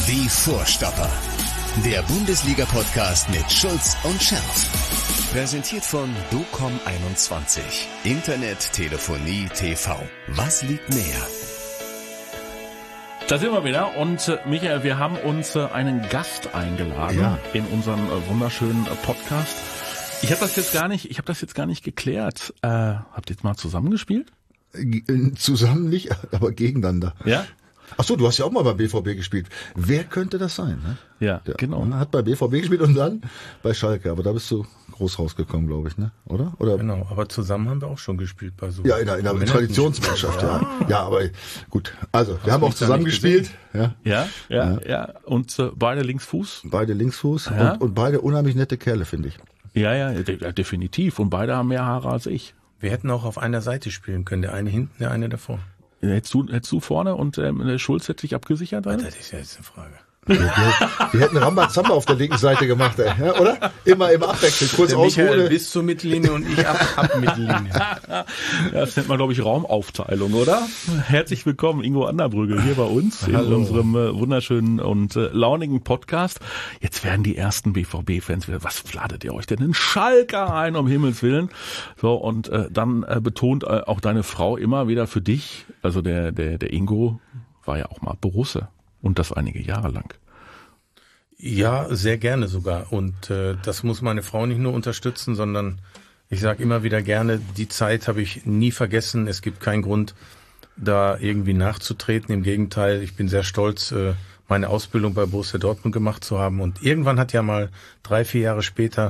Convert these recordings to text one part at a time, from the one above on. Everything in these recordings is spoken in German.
Die Vorstopper. Der Bundesliga-Podcast mit Schulz und Scherf. Präsentiert von DOCOM21. Internet, Telefonie, TV. Was liegt näher? Da sind wir wieder und Michael, wir haben uns einen Gast eingeladen in unseren wunderschönen Podcast. Ich habe das jetzt gar nicht geklärt. Habt ihr jetzt mal zusammengespielt? Zusammen nicht, aber gegeneinander. Ja? Ach so, du hast ja auch mal bei BVB gespielt. Wer könnte das sein? Ne? Ja, genau. Hat bei BVB gespielt und dann bei Schalke. Aber da bist du groß rausgekommen, glaube ich, ne? Oder? Genau, aber zusammen haben wir auch schon gespielt bei so. Ja, in der Traditionsmannschaft, ja. Ja, aber gut. Also, wir haben auch zusammen gespielt. Ja. Und beide Linksfuß? Beide Linksfuß und beide unheimlich nette Kerle, finde ich. Ja, definitiv. Und beide haben mehr Haare als ich. Wir hätten auch auf einer Seite spielen können. Der eine hinten, der eine davor. Hättest du vorne und Schulz hätte sich abgesichert? Das ist ja jetzt eine Frage. Wir hätten Rambazamba auf der linken Seite gemacht, ja, oder? Immer im Abwechseln, kurz der ausholen. Michael bis zur Mittellinie und ich ab Mittellinie. Das nennt man, glaube ich, Raumaufteilung, oder? Herzlich willkommen, Ingo Anderbrügge, hier bei uns in unserem wunderschönen und launigen Podcast. Jetzt werden die ersten BVB-Fans wieder, was flattert ihr euch denn in Schalke ein, um Himmels Willen? So, und dann betont auch deine Frau immer wieder für dich, also der Ingo war ja auch mal Borusse. Und das einige Jahre lang. Ja, sehr gerne sogar. Und das muss meine Frau nicht nur unterstützen, sondern ich sage immer wieder gerne, die Zeit habe ich nie vergessen. Es gibt keinen Grund, da irgendwie nachzutreten. Im Gegenteil, ich bin sehr stolz, meine Ausbildung bei Borussia Dortmund gemacht zu haben. Und irgendwann hat ja mal 3-4 Jahre später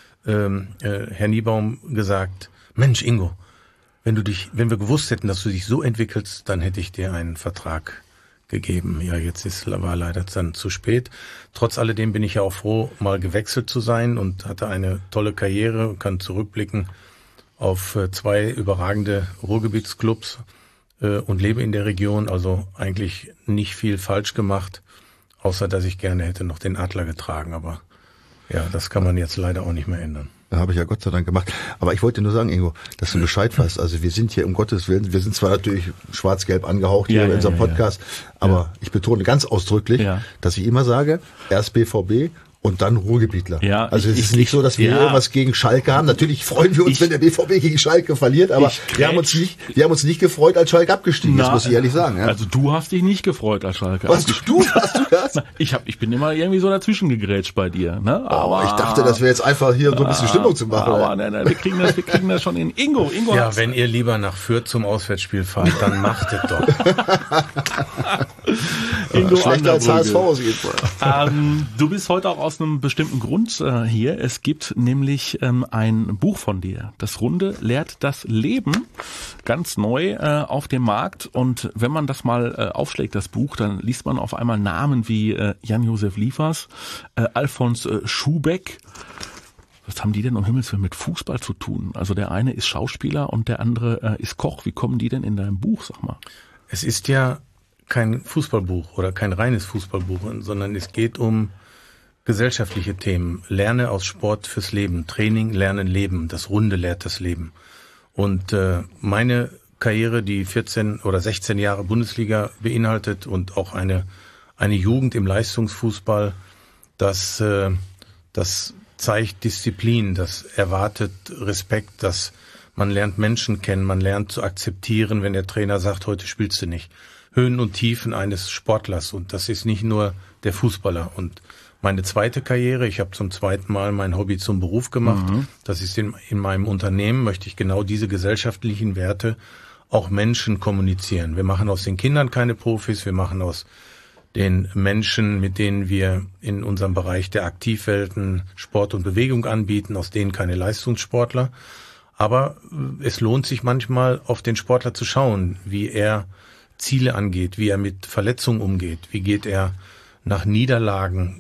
Herr Niebaum gesagt, Mensch Ingo, wenn wir gewusst hätten, dass du dich so entwickelst, dann hätte ich dir einen Vertrag gegeben. Ja, jetzt war leider dann zu spät. Trotz alledem bin ich ja auch froh, mal gewechselt zu sein und hatte eine tolle Karriere und kann zurückblicken auf 2 überragende Ruhrgebietsclubs und lebe in der Region, also eigentlich nicht viel falsch gemacht, außer dass ich gerne hätte noch den Adler getragen, aber ja, das kann man jetzt leider auch nicht mehr ändern. Habe ich ja Gott sei Dank gemacht. Aber ich wollte nur sagen, Ingo, dass du Bescheid weißt. Also wir sind hier um Gottes Willen, wir sind zwar natürlich schwarz-gelb angehaucht hier in unserem Podcast, aber ich betone ganz ausdrücklich, dass ich immer sage, erst BVB und dann Ruhrgebietler. Ja, also es ist nicht so, dass wir irgendwas gegen Schalke haben. Natürlich freuen wir uns, wenn der BVB gegen Schalke verliert, aber wir haben uns nicht gefreut, als Schalke abgestiegen ist, muss ich ehrlich sagen. Ja. Also du hast dich nicht gefreut, als Schalke abgestiegen. Hast du das? Ich bin immer irgendwie so dazwischen gegrätscht bei dir. Ne? Aber ich dachte, das wäre jetzt einfach hier so ein bisschen Stimmung zu machen. Aber nein, wir kriegen das schon in. Ingo. Ja, wenn ihr lieber nach Fürth zum Auswärtsspiel fahrt, dann macht es doch. Ingo schlechter als HSV auf jeden Fall. Du bist heute auch aus einem bestimmten Grund hier. Es gibt nämlich ein Buch von dir. Das Runde lehrt das Leben. Ganz neu auf dem Markt. Und wenn man das mal aufschlägt, das Buch, dann liest man auf einmal Namen wie Jan-Josef Liefers, Alfons Schubeck. Was haben die denn um Himmels Willen mit Fußball zu tun? Also der eine ist Schauspieler und der andere ist Koch. Wie kommen die denn in dein Buch, sag mal? Es ist ja kein Fußballbuch oder kein reines Fußballbuch, sondern es geht um gesellschaftliche Themen. Lerne aus Sport fürs Leben. Training, Lernen, Leben. Das Runde lehrt das Leben. Und meine Karriere, die 14 oder 16 Jahre Bundesliga beinhaltet und auch eine Jugend im Leistungsfußball, das zeigt Disziplin, das erwartet Respekt, dass man lernt Menschen kennen, man lernt zu akzeptieren, wenn der Trainer sagt, heute spielst du nicht. Höhen und Tiefen eines Sportlers, und das ist nicht nur der Fußballer. Und meine zweite Karriere, ich habe zum zweiten Mal mein Hobby zum Beruf gemacht. Das ist in meinem Unternehmen, möchte ich genau diese gesellschaftlichen Werte auch Menschen kommunizieren. Wir machen aus den Kindern keine Profis, wir machen aus den Menschen, mit denen wir in unserem Bereich der Aktivwelten Sport und Bewegung anbieten, aus denen keine Leistungssportler. Aber es lohnt sich manchmal, auf den Sportler zu schauen, wie er Ziele angeht, wie er mit Verletzungen umgeht, wie geht er nach Niederlagen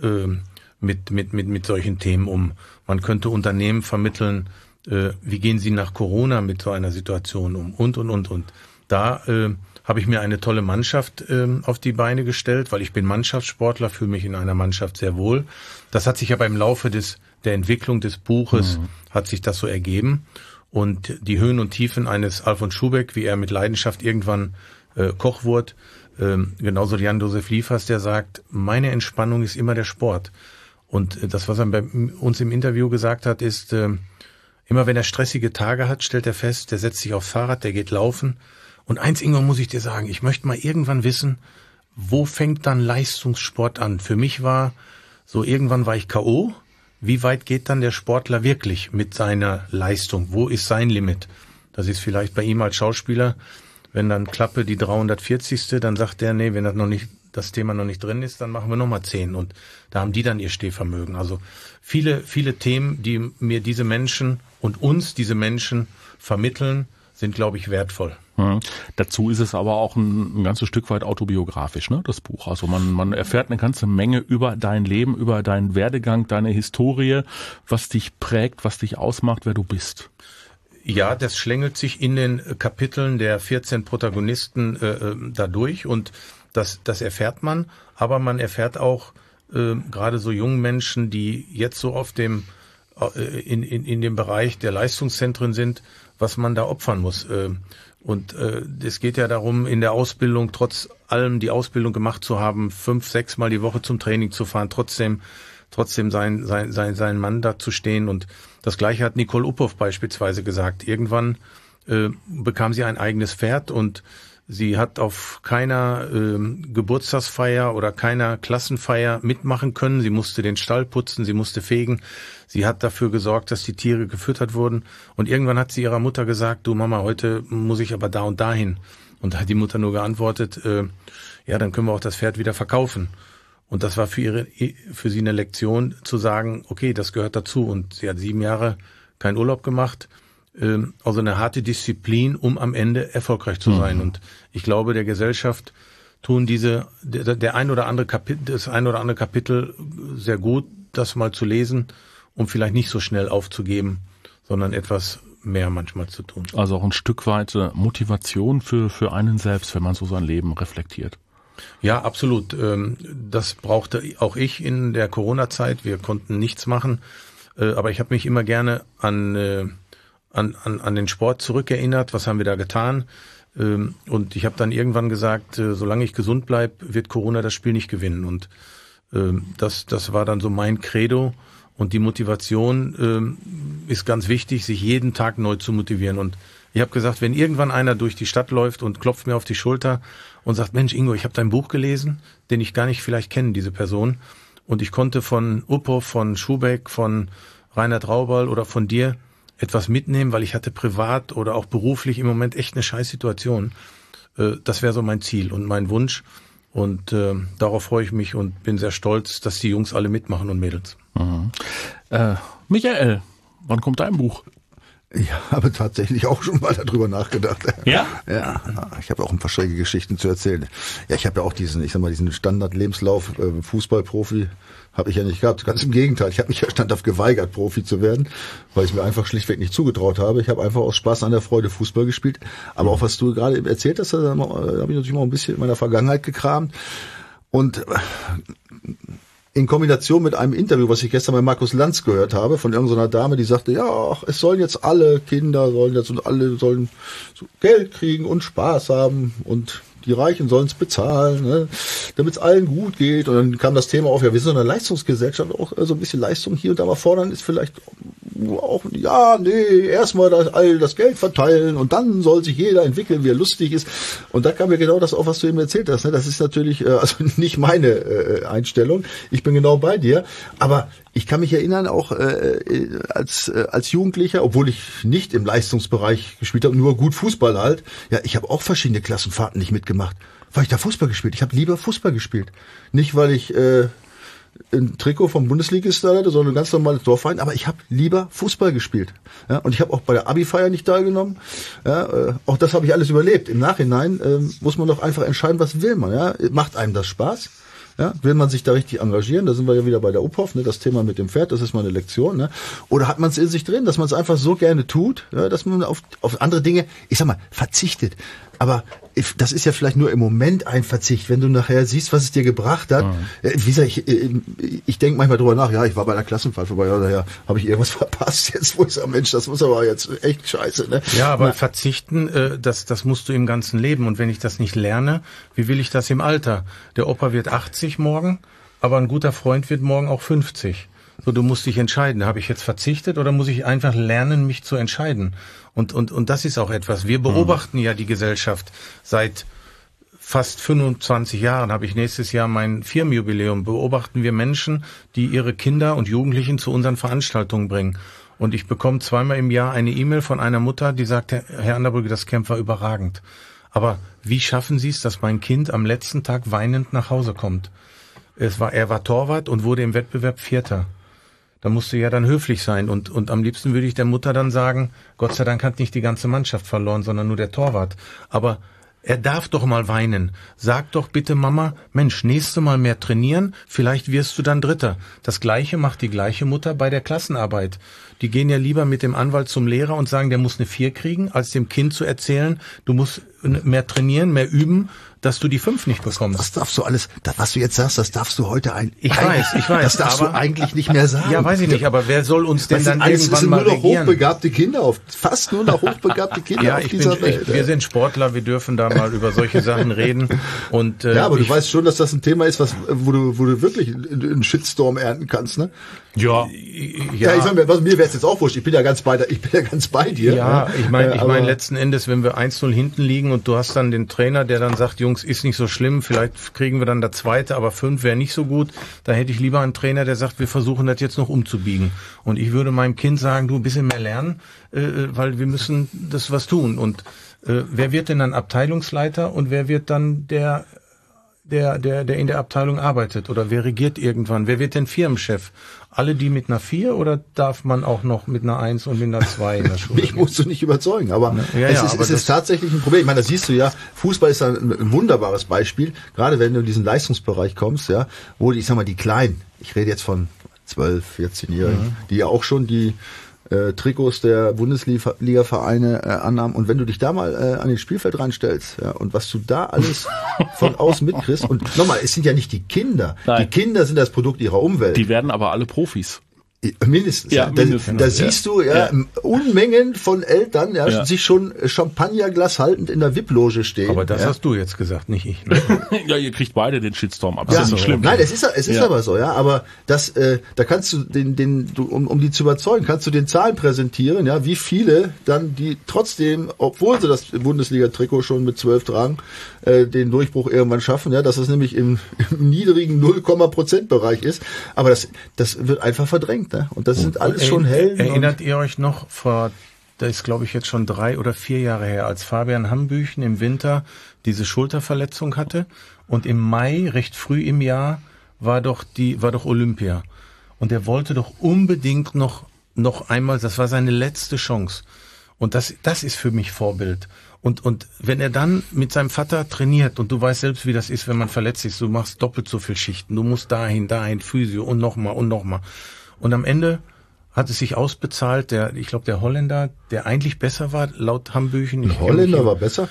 mit solchen Themen um. Man könnte Unternehmen vermitteln, wie gehen sie nach Corona mit so einer Situation um und. Da habe ich mir eine tolle Mannschaft auf die Beine gestellt, weil ich bin Mannschaftssportler, fühle mich in einer Mannschaft sehr wohl. Das hat sich aber im Laufe der Entwicklung des Buches hat sich das so ergeben. Und die Höhen und Tiefen eines Alfons Schubeck, wie er mit Leidenschaft irgendwann Koch wurde, Genauso Jan-Josef Liefers, der sagt, meine Entspannung ist immer der Sport. Und das, was er bei uns im Interview gesagt hat, ist, immer wenn er stressige Tage hat, stellt er fest, der setzt sich aufs Fahrrad, der geht laufen. Und eins, Ingo, muss ich dir sagen, ich möchte mal irgendwann wissen, wo fängt dann Leistungssport an? Für mich war so, irgendwann war ich K.O., wie weit geht dann der Sportler wirklich mit seiner Leistung? Wo ist sein Limit? Das ist vielleicht bei ihm als Schauspieler, wenn dann Klappe die 340. Dann sagt der, nee, wenn das Thema noch nicht drin ist, dann machen wir nochmal 10. Und da haben die dann ihr Stehvermögen. Also viele Themen, die mir diese Menschen und uns diese Menschen vermitteln, sind, glaube ich, wertvoll. Dazu ist es aber auch ein ganzes Stück weit autobiografisch, ne, das Buch. Also man erfährt eine ganze Menge über dein Leben, über deinen Werdegang, deine Historie, was dich prägt, was dich ausmacht, wer du bist. Ja, das schlängelt sich in den Kapiteln der 14 Protagonisten dadurch und das erfährt man. Aber man erfährt auch gerade so jungen Menschen, die jetzt so auf dem in dem Bereich der Leistungszentren sind, was man da opfern muss. Und es geht ja darum, in der Ausbildung trotz allem die Ausbildung gemacht zu haben, 5-6 Mal die Woche zum Training zu fahren, trotzdem sein Mann da zu stehen. Und das Gleiche hat Nicole Uphoff beispielsweise gesagt. Irgendwann bekam sie ein eigenes Pferd und sie hat auf keiner Geburtstagsfeier oder keiner Klassenfeier mitmachen können. Sie musste den Stall putzen, sie musste fegen. Sie hat dafür gesorgt, dass die Tiere gefüttert wurden. Und irgendwann hat sie ihrer Mutter gesagt, du Mama, heute muss ich aber da und dahin. Und da hat die Mutter nur geantwortet, ja, dann können wir auch das Pferd wieder verkaufen. Und das war für sie eine Lektion zu sagen, okay, das gehört dazu. Und sie hat 7 Jahre keinen Urlaub gemacht. Also eine harte Disziplin, um am Ende erfolgreich zu sein. Und ich glaube, der Gesellschaft tun das ein oder andere Kapitel sehr gut, das mal zu lesen, um vielleicht nicht so schnell aufzugeben, sondern etwas mehr manchmal zu tun. Also auch ein Stück weit Motivation für einen selbst, wenn man so sein Leben reflektiert. Ja, absolut. Das brauchte auch ich in der Corona-Zeit. Wir konnten nichts machen, aber ich habe mich immer gerne an den Sport zurückerinnert. Was haben wir da getan? Und ich habe dann irgendwann gesagt, solange ich gesund bleibe, wird Corona das Spiel nicht gewinnen. Und das war dann so mein Credo. Und die Motivation ist ganz wichtig, sich jeden Tag neu zu motivieren. Und ich habe gesagt, wenn irgendwann einer durch die Stadt läuft und klopft mir auf die Schulter und sagt, Mensch Ingo, ich habe dein Buch gelesen, den ich gar nicht vielleicht kenne, diese Person. Und ich konnte von Uphoff, von Schubeck, von Reinhard Raubal oder von dir etwas mitnehmen, weil ich hatte privat oder auch beruflich im Moment echt eine Scheißsituation. Das wäre so mein Ziel und mein Wunsch. Und darauf freue ich mich und bin sehr stolz, dass die Jungs alle mitmachen und Mädels. Mhm. Michael, wann kommt dein Buch? Ich habe tatsächlich auch schon mal darüber nachgedacht. Ja? Ja, ich habe auch ein paar schräge Geschichten zu erzählen. Ja, ich habe ja auch diesen Standard-Lebenslauf, Fußballprofi, habe ich ja nicht gehabt. Ganz im Gegenteil, ich habe mich ja standhaft geweigert, Profi zu werden, weil ich mir einfach schlichtweg nicht zugetraut habe. Ich habe einfach aus Spaß an der Freude Fußball gespielt. Aber auch was du gerade erzählt hast, da habe ich natürlich mal ein bisschen in meiner Vergangenheit gekramt. Und in Kombination mit einem Interview, was ich gestern bei Markus Lanz gehört habe, von irgendeiner Dame, die sagte, ja, es sollen jetzt alle Kinder, alle sollen so Geld kriegen und Spaß haben und die Reichen sollen es bezahlen, ne, damit es allen gut geht. Und dann kam das Thema auf, ja, wir sind eine Leistungsgesellschaft, auch so ein bisschen Leistung hier und da mal fordern ist vielleicht auch, ja, nee, erstmal all das Geld verteilen und dann soll sich jeder entwickeln, wie er lustig ist. Und da kam mir genau das auf, was du eben erzählt hast. Ne? Das ist natürlich also nicht meine Einstellung. Ich bin genau bei dir. Aber ich kann mich erinnern, auch als Jugendlicher, obwohl ich nicht im Leistungsbereich gespielt habe, nur gut Fußball halt, ja, ich habe auch verschiedene Klassenfahrten nicht mitgemacht, weil ich da Fußball gespielt. Ich habe lieber Fußball gespielt. Nicht, weil ich ein Trikot vom Bundesligisten hatte, sondern ein ganz normales Dorfverein, aber ich habe lieber Fußball gespielt. Ja, und ich habe auch bei der Abi-Feier nicht teilgenommen. Ja, auch das habe ich alles überlebt. Im Nachhinein muss man doch einfach entscheiden, was will man. Ja? Macht einem das Spaß? Ja, will man sich da richtig engagieren? Da sind wir ja wieder bei der Uphoff, ne? Das Thema mit dem Pferd, das ist mal eine Lektion. Ne? Oder hat man es in sich drin, dass man es einfach so gerne tut, ja, dass man auf andere Dinge, ich sag mal, verzichtet. Aber das ist ja vielleicht nur im Moment ein Verzicht. Wenn du nachher siehst, was es dir gebracht hat. Wie gesagt, ich denke manchmal drüber nach, ja, ich war bei einer Klassenfahrt vorbei, ja, daher habe ich irgendwas verpasst. Jetzt, wo ich sage, Mensch, das muss aber jetzt echt scheiße. Ne? Ja, aber verzichten, das musst du im ganzen Leben. Und wenn ich das nicht lerne, wie will ich das im Alter? Der Opa wird 80 morgen, aber ein guter Freund wird morgen auch 50. So, du musst dich entscheiden. Habe ich jetzt verzichtet oder muss ich einfach lernen, mich zu entscheiden? Und das ist auch etwas. Wir beobachten ja die Gesellschaft seit fast 25 Jahren, habe ich nächstes Jahr mein Firmenjubiläum, beobachten wir Menschen, die ihre Kinder und Jugendlichen zu unseren Veranstaltungen bringen. Und ich bekomme zweimal im Jahr eine E-Mail von einer Mutter, die sagt, Herr Anderbrügge, das Camp war überragend. Aber wie schaffen Sie es, dass mein Kind am letzten Tag weinend nach Hause kommt? Er war Torwart und wurde im Wettbewerb Vierter. Da musst du ja dann höflich sein und am liebsten würde ich der Mutter dann sagen, Gott sei Dank hat nicht die ganze Mannschaft verloren, sondern nur der Torwart. Aber er darf doch mal weinen. Sag doch bitte Mama, Mensch, nächste Mal mehr trainieren, vielleicht wirst du dann Dritter. Das Gleiche macht die gleiche Mutter bei der Klassenarbeit. Die gehen ja lieber mit dem Anwalt zum Lehrer und sagen, der muss eine 4 kriegen, als dem Kind zu erzählen, du musst mehr trainieren, mehr üben, dass du die 5 nicht bekommst. Das darfst du alles, was du jetzt sagst, das darfst du heute Ich weiß. Das darfst du eigentlich nicht mehr sagen. Ja, weiß ich nicht, aber wer soll uns denn dann alles, irgendwann mal regieren? Es sind nur noch hochbegabte Kinder, fast nur noch hochbegabte Kinder auf dieser Welt. Wir sind Sportler, wir dürfen da mal über solche Sachen reden. Und, ja, aber du weißt schon, dass das ein Thema ist, wo du wirklich einen Shitstorm ernten kannst, ne? Ja. Ja, ich sag mir, mir wäre es jetzt auch wurscht. Ich bin ja ganz bei dir. Ja, ich meine letzten Endes, wenn wir 1-0 hinten liegen und du hast dann den Trainer, der dann sagt, Jungs, ist nicht so schlimm, vielleicht kriegen wir dann der Zweite, aber 5 wäre nicht so gut. Da hätte ich lieber einen Trainer, der sagt, wir versuchen das jetzt noch umzubiegen. Und ich würde meinem Kind sagen, du ein bisschen mehr lernen, weil wir müssen das was tun. Und wer wird denn dann Abteilungsleiter und wer wird dann der in der Abteilung arbeitet oder wer regiert irgendwann? Wer wird denn Firmenchef? Alle die mit einer 4 oder darf man auch noch mit einer 1 und mit einer 2 in der Schule? Mich musst du nicht überzeugen, aber es ist tatsächlich ein Problem. Ich meine, das siehst du ja, Fußball ist ein wunderbares Beispiel, gerade wenn du in diesen Leistungsbereich kommst, ja, wo ich sag mal, die Kleinen, ich rede jetzt von 12-, 14-Jährigen, die ja auch schon die Trikots der Bundesliga-Vereine annahmen. Und wenn du dich da mal an den Spielfeld ranstellst, ja, und was du da alles von außen mitkriegst, und nochmal, es sind ja nicht die Kinder. Nein. Die Kinder sind das Produkt ihrer Umwelt. Die werden aber alle Profis. Mindestens. Ja, mindestens. Da siehst du Unmengen von Eltern sich schon Champagnerglas haltend in der VIP-Loge stehen. Aber das hast du jetzt gesagt, nicht ich. Ne? Ja, ihr kriegt beide den Shitstorm ab. Ja, ist nicht schlimm. Nein, es ist aber so, ja. Aber das, da kannst du um die zu überzeugen, kannst du den Zahlen präsentieren, ja, wie viele dann die trotzdem, obwohl sie das Bundesliga-Trikot schon mit 12 tragen, den Durchbruch irgendwann schaffen, ja, dass es nämlich im niedrigen 0,%-Bereich ist. Aber das wird einfach verdrängt. Und das sind alles schon Helden. Erinnert ihr euch noch, das ist glaube ich jetzt schon 3 oder 4 Jahre her, als Fabian Hambüchen im Winter diese Schulterverletzung hatte und im Mai, recht früh im Jahr, war doch Olympia. Und er wollte doch unbedingt noch einmal, das war seine letzte Chance. Und das ist für mich Vorbild. Und wenn er dann mit seinem Vater trainiert und du weißt selbst, wie das ist, wenn man verletzt ist, du machst doppelt so viel Schichten, du musst dahin, Physio und nochmal. Und am Ende hat es sich ausbezahlt, ich glaube der Holländer, der eigentlich besser war, laut Hambüchen. Der Holländer war besser?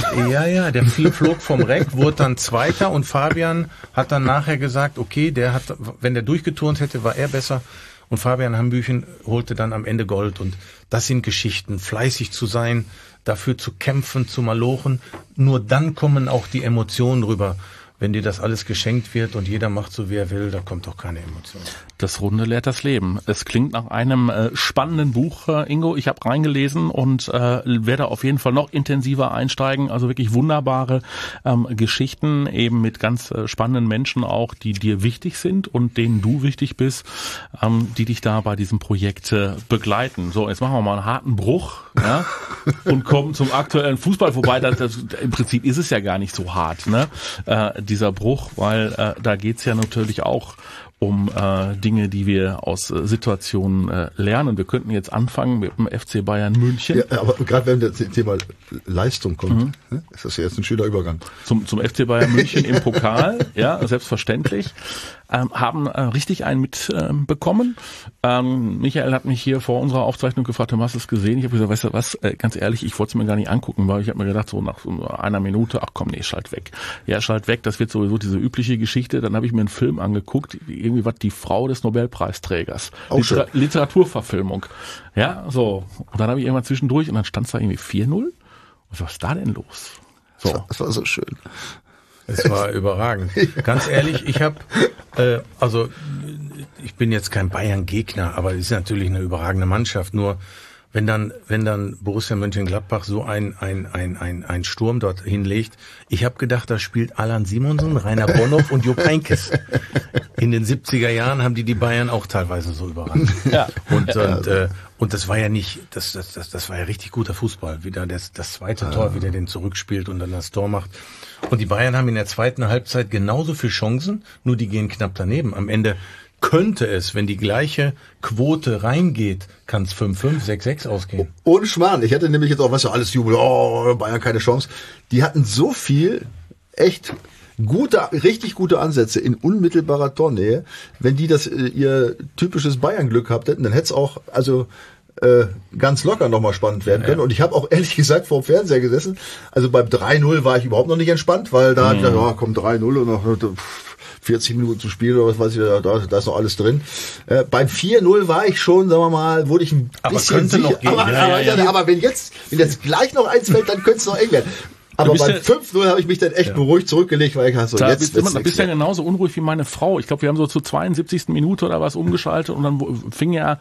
Ja, der flog vom Reck, wurde dann Zweiter und Fabian hat dann nachher gesagt, okay, wenn der durchgeturnt hätte, war er besser. Und Fabian Hambüchen holte dann am Ende Gold. Und das sind Geschichten, fleißig zu sein, dafür zu kämpfen, zu malochen. Nur dann kommen auch die Emotionen rüber. Wenn dir das alles geschenkt wird und jeder macht so, wie er will, da kommt doch keine Emotion. Das Runde lehrt das Leben. Es klingt nach einem spannenden Buch, Ingo. Ich habe reingelesen und werde auf jeden Fall noch intensiver einsteigen. Also wirklich wunderbare Geschichten, eben mit ganz spannenden Menschen auch, die dir wichtig sind und denen du wichtig bist, die dich da bei diesem Projekt begleiten. So, jetzt machen wir mal einen harten Bruch, ja, und kommen zum aktuellen Fußball vorbei. Im Prinzip ist es ja gar nicht so hart, ne? Dieser Bruch, weil da geht's ja natürlich auch um Dinge, die wir aus Situationen lernen. Wir könnten jetzt anfangen mit dem FC Bayern München. Ja, aber gerade wenn das Thema Leistung kommt, ist das ja jetzt ein schöner Übergang. Zum FC Bayern München im Pokal, ja, selbstverständlich. Haben richtig einen mitbekommen. Michael hat mich hier vor unserer Aufzeichnung gefragt, hast du es gesehen? Ich habe gesagt, weißt du was, ganz ehrlich, ich wollte es mir gar nicht angucken, weil ich habe mir gedacht, so nach einer Minute, ach komm, nee, schalt weg. Ja, schalt weg, das wird sowieso diese übliche Geschichte. Dann habe ich mir einen Film angeguckt, irgendwie was, die Frau des Nobelpreisträgers. Literaturverfilmung. Ja, so. Und dann habe ich irgendwann zwischendurch und dann stand es da irgendwie 4-0. Und was ist da denn los? So. Das war so schön. Es war überragend. Ganz ehrlich, ich habe, ich bin jetzt kein Bayern-Gegner, aber es ist natürlich eine überragende Mannschaft. Nur wenn dann Borussia Mönchengladbach so ein Sturm dort hinlegt, ich habe gedacht, da spielt Alan Simonsen, Rainer Bonhoff und Jupp Heynckes. In den 70er Jahren haben die Bayern auch teilweise so überrannt. Ja. Und das war ja nicht, das war ja richtig guter Fußball. Wieder das zweite Tor, wieder den zurückspielt und dann das Tor macht. Und die Bayern haben in der zweiten Halbzeit genauso viele Chancen, nur die gehen knapp daneben. Am Ende könnte es, wenn die gleiche Quote reingeht, kann es 5-5, 6-6 ausgehen. Ohne Schmarrn. Ich hätte nämlich jetzt auch, alles Jubel, Bayern keine Chance. Die hatten so viel echt richtig gute Ansätze in unmittelbarer Tornähe. Wenn die das ihr typisches Bayern-Glück gehabt hätten, dann hätte es auch ganz locker nochmal spannend werden können. Und ich habe auch ehrlich gesagt vor dem Fernseher gesessen. Also beim 3-0 war ich überhaupt noch nicht entspannt, weil da kommt 3-0 und noch 40 Minuten zu spielen oder was weiß ich, da ist noch alles drin. Beim 4-0 war ich schon, sagen wir mal, wurde ich ein bisschen sicher. Aber wenn jetzt gleich noch eins fällt, dann könnte es noch eng werden. Aber beim 5-0 habe ich mich dann echt beruhig zurückgelegt, weil ich dachte, so, jetzt wird's Du bist ja genauso unruhig wie meine Frau. Ich glaube, wir haben so zur 72. Minute oder was umgeschaltet und dann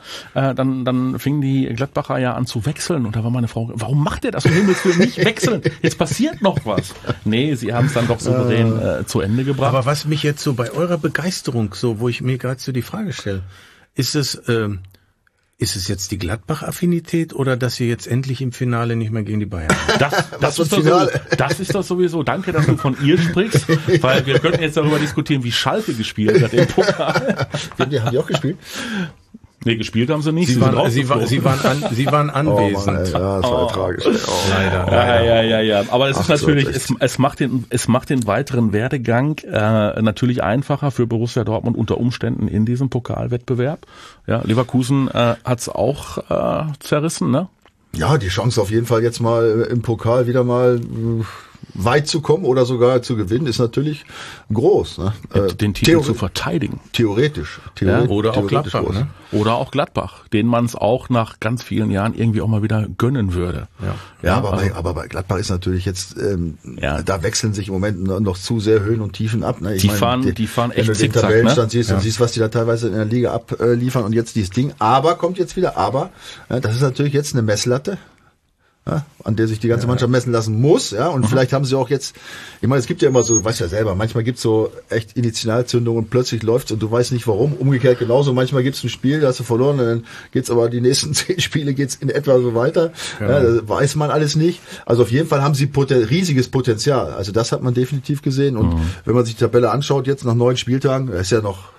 fing die Gladbacher ja an zu wechseln und da war meine Frau, warum macht ihr das? Um Himmels Willen nicht wechseln. Jetzt passiert noch was. Nee, sie haben es dann doch souverän zu Ende gebracht. Aber was mich jetzt so bei eurer Begeisterung, so wo ich mir gerade so die Frage stelle, ist es jetzt die Gladbach-Affinität oder dass ihr jetzt endlich im Finale nicht mehr gegen die Bayern das ist doch sowieso. Danke, dass du von ihr sprichst, weil wir könnten jetzt darüber diskutieren, wie Schalke gespielt hat im Pokal. Haben die auch gespielt? Nee, gespielt haben sie nicht. Sie waren anwesend. Oh Mann, das war tragisch. Leider. Ja. Aber es ist natürlich, es macht den weiteren Werdegang natürlich einfacher für Borussia Dortmund unter Umständen in diesem Pokalwettbewerb. Ja, Leverkusen hat's auch zerrissen, ne? Ja, die Chance auf jeden Fall jetzt mal im Pokal wieder mal weit zu kommen oder sogar zu gewinnen, ist natürlich groß. Ne? Den Titel zu verteidigen. Theoretisch. Oder auch Gladbach. Groß. Ne? Oder auch Gladbach, denen man es auch nach ganz vielen Jahren irgendwie auch mal wieder gönnen würde. Aber bei Gladbach ist natürlich jetzt, da wechseln sich im Moment noch zu sehr Höhen und Tiefen ab. Ne? Die fahren echt zickzack. Wenn du den Tabellenstand siehst und siehst, was die da teilweise in der Liga abliefern und jetzt dieses Ding. Kommt jetzt wieder, das ist natürlich jetzt eine Messlatte. Ja, an der sich die ganze Mannschaft messen lassen muss, und vielleicht haben sie auch jetzt, ich meine, es gibt ja immer so, weißt ja selber, manchmal gibt's so echt Initialzündungen und plötzlich läuft's und du weißt nicht warum, umgekehrt genauso, manchmal gibt's ein Spiel, da hast du verloren und dann geht's aber die nächsten 10 Spiele geht's in etwa so weiter, das weiß man alles nicht, also auf jeden Fall haben sie riesiges Potenzial, also das hat man definitiv gesehen und wenn man sich die Tabelle anschaut, jetzt nach 9 Spieltagen, ist ja noch,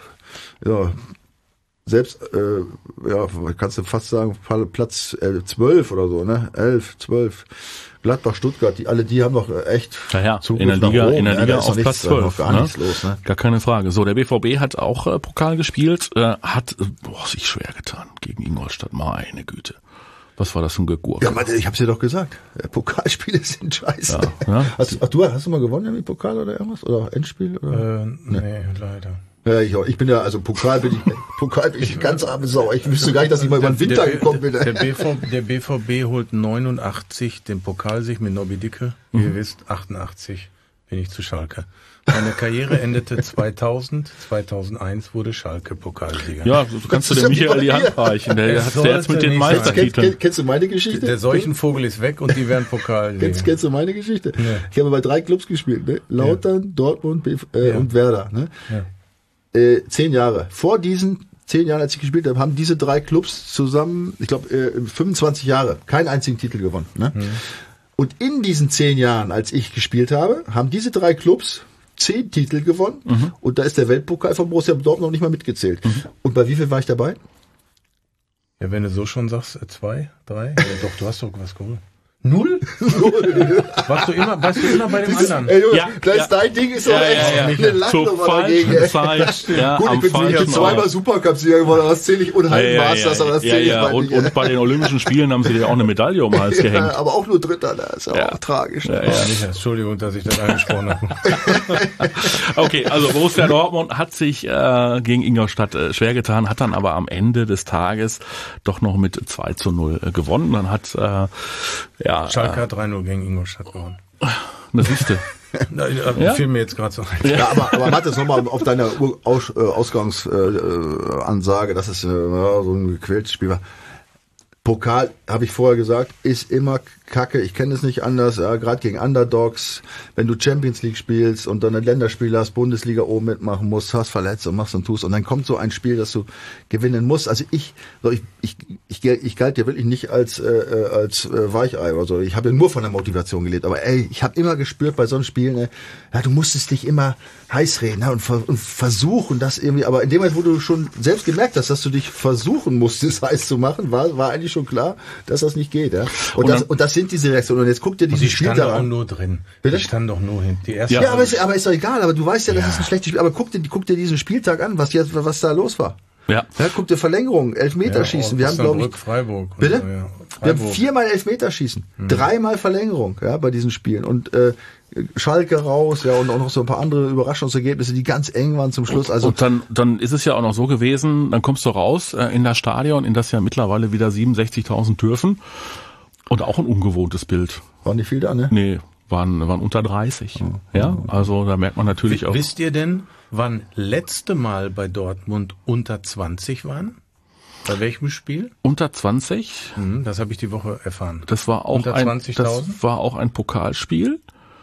selbst, kannst du fast sagen, Platz 12 oder so, ne? 11, 12. Gladbach, Stuttgart, die haben noch echt in der Liga auf Platz 12. Noch gar nichts los, ne? Gar keine Frage. So, der BVB hat auch Pokal gespielt, hat sich schwer getan gegen Ingolstadt. Meine Güte. Was war das für ein Gegurke? Ja, ich hab's dir doch gesagt. Pokalspiele sind scheiße. Ja. Hast du mal gewonnen mit Pokal oder irgendwas? Oder Endspiel? Oder? Nee, leider. Ja, ich bin ja, also Pokal bin ich ganz arme Sau. Ich wüsste gar nicht, dass ich mal über den Winter gekommen bin. Der BVB holt 89 den Pokalsieg mit Nobby Dicke. Wie ihr wisst, 88 bin ich zu Schalke. Meine Karriere endete 2000, 2001 wurde Schalke Pokalsieger. Ja, du kannst dem Michael die Hand reichen. Der hat jetzt mit den Meistertiteln. Kennst du meine Geschichte? Der Seuchenvogel ist weg und die werden Pokalsieger. Kennst du meine Geschichte? Ja. Ich habe bei 3 Clubs gespielt, ne? Lautern, Dortmund und Werder, ne? Ja. 10 Jahre. Vor diesen 10 Jahren, als ich gespielt habe, haben diese 3 Clubs zusammen, ich glaube, 25 Jahre, keinen einzigen Titel gewonnen. Ne? Und in diesen 10 Jahren, als ich gespielt habe, haben diese 3 Clubs 10 Titel gewonnen und da ist der Weltpokal von Borussia Dortmund noch nicht mal mitgezählt. Und bei wie viel war ich dabei? Ja, wenn du so schon sagst, 2, 3, ja, doch, du hast doch was geholt. 0? Warst du immer bei dem anderen? Ey, Junge, dein Ding ist doch echt eine Landnummer dagegen. Zeit, gut, ich bin zweimal Supercup-Sieger geworden, aber das zähle ich unheimlich Masters, aber das zähle ich mal nicht. Und bei den Olympischen Spielen haben sie dir auch eine Medaille um den Hals gehängt. Aber auch nur Dritter, das ist ja auch tragisch. Ja, Entschuldigung, dass ich das angesprochen habe. Okay, also Borussia Dortmund hat sich gegen Ingolstadt schwer getan, hat dann aber am Ende des Tages doch noch mit 2:0 gewonnen. Dann hat Schalke hat 3:0 gegen Ingolstadt gewonnen. Das siehste. Fiel mir jetzt gerade so ein. Ja, aber Matthias, nochmal auf deine Ausgangsansage, dass es so ein gequältes Spiel war. Pokal, habe ich vorher gesagt, ist immer Kacke. Ich kenne es nicht anders, gerade gegen Underdogs. Wenn du Champions League spielst und dann ein Länderspiel hast, Bundesliga oben mitmachen musst, hast verletzt und machst und tust und dann kommt so ein Spiel, das du gewinnen musst. Also ich galt ja wirklich nicht als Weichei. Also ich habe ja nur von der Motivation gelebt. Aber ich habe immer gespürt bei so einem Spiel, du musstest dich immer heiß reden und versuchen, das irgendwie. Aber in dem Moment, wo du schon selbst gemerkt hast, dass du dich versuchen musstest, heiß zu machen, war eigentlich schon klar, dass das nicht geht. Ja? Und das sind diese Reaktionen. Und jetzt guck dir diese Spiele an. Die standen auch nur drin. Bitte? Die standen doch nur hin. Die erste aber ist doch egal. Aber du weißt ja, das ist ein schlechtes Spiel. Aber guck dir diesen Spieltag an, was da los war. Ja, guck dir Verlängerung, Elfmeterschießen. Wir haben, glaube ich, Freiburg. Bitte? So, ja. Wir haben 4-mal Elfmeterschießen, 3-mal Verlängerung, bei diesen Spielen. Und Schalke raus, und auch noch so ein paar andere Überraschungsergebnisse, die ganz eng waren zum Schluss. Also und dann ist es ja auch noch so gewesen, dann kommst du raus in das Stadion, in das ja mittlerweile wieder 67.000 dürfen. Und auch ein ungewohntes Bild. War nicht viel da, ne? Nee, waren unter 30. Ja, also da merkt man natürlich auch. Wisst ihr denn, wann letzte Mal bei Dortmund unter 20 waren? Bei welchem Spiel? Unter 20? Das habe ich die Woche erfahren. Das war auch unter 20.000? ein Pokalspiel.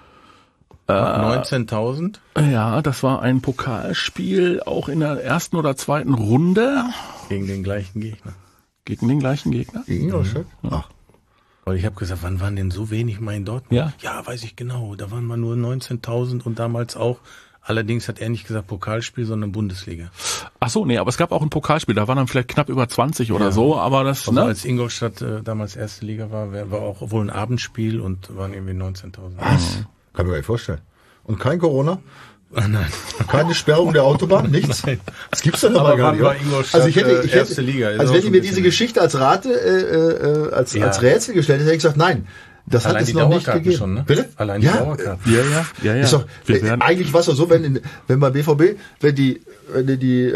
19.000? Ja, das war ein Pokalspiel, auch in der ersten oder zweiten Runde. Gegen den gleichen Gegner. Gegen den gleichen Gegner? Gegen Ingolstadt? Ach. Weil ich habe gesagt, wann waren denn so wenig mal in Dortmund? Ja, weiß ich genau. Da waren mal nur 19.000 und damals auch. Allerdings hat er nicht gesagt Pokalspiel, sondern Bundesliga. Ach so, nee, aber es gab auch ein Pokalspiel. Da waren dann vielleicht knapp über 20 oder so. Aber das, also als Ingolstadt damals erste Liga war auch wohl ein Abendspiel und waren irgendwie 19.000. Was? Kann mir gar nicht vorstellen. Und kein Corona? Nein. Keine Sperrung der Autobahn? Nichts? Nein. Das gibt's doch aber gar nicht. Also ich hätte erste Liga. Also wenn ich mir diese Geschichte als als Rätsel gestellt hätte, hätte ich gesagt, nein. Das allein hat es noch nicht gegeben. Schon, ne? Bitte? Allein die Dauerkarten. Ja. Ist doch, eigentlich war es doch so, wenn bei BVB, wenn du die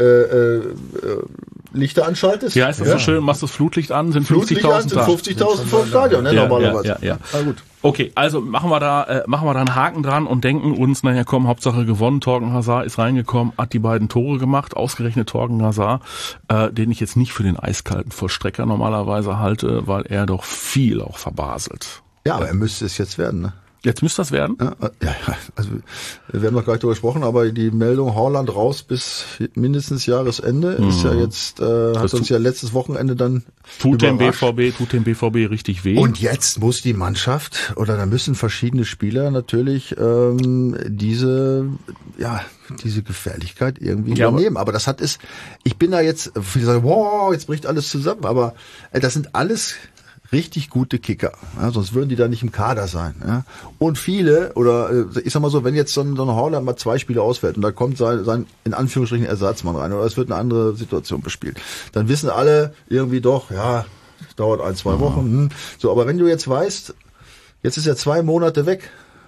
Lichter anschaltest. Ja, ist das so schön, machst das Flutlicht an, sind 50.000 da. 50.000 vom Stadion, ne, normalerweise. Ja. Na gut. Okay, also machen wir da einen Haken dran und denken uns, naja komm, Hauptsache gewonnen, Thorgan Hazard ist reingekommen, hat die beiden Tore gemacht, ausgerechnet Thorgan Hazard, den ich jetzt nicht für den eiskalten Vollstrecker normalerweise halte, weil er doch viel auch verbaselt. Ja, aber er müsste es jetzt werden, ne? Jetzt müsste das werden? Ja, also wir haben noch gar nicht darüber gesprochen, aber die Meldung Haaland raus bis mindestens Jahresende ist ja jetzt, hat uns ja letztes Wochenende dann tut dem BVB richtig weh. Und jetzt muss die Mannschaft oder da müssen verschiedene Spieler natürlich diese Gefährlichkeit irgendwie übernehmen. Aber das ich bin da jetzt, viele sagen, wow, jetzt bricht alles zusammen, aber das sind alles richtig gute Kicker, sonst würden die da nicht im Kader sein. Ja? Und viele, oder ich sag mal so, wenn jetzt so ein Haaland mal 2 Spiele ausfällt und da kommt sein in Anführungsstrichen Ersatzmann rein oder es wird eine andere Situation bespielt, dann wissen alle irgendwie doch, dauert 1-2 Wochen. So, aber wenn du jetzt weißt, jetzt ist er 2 Monate weg,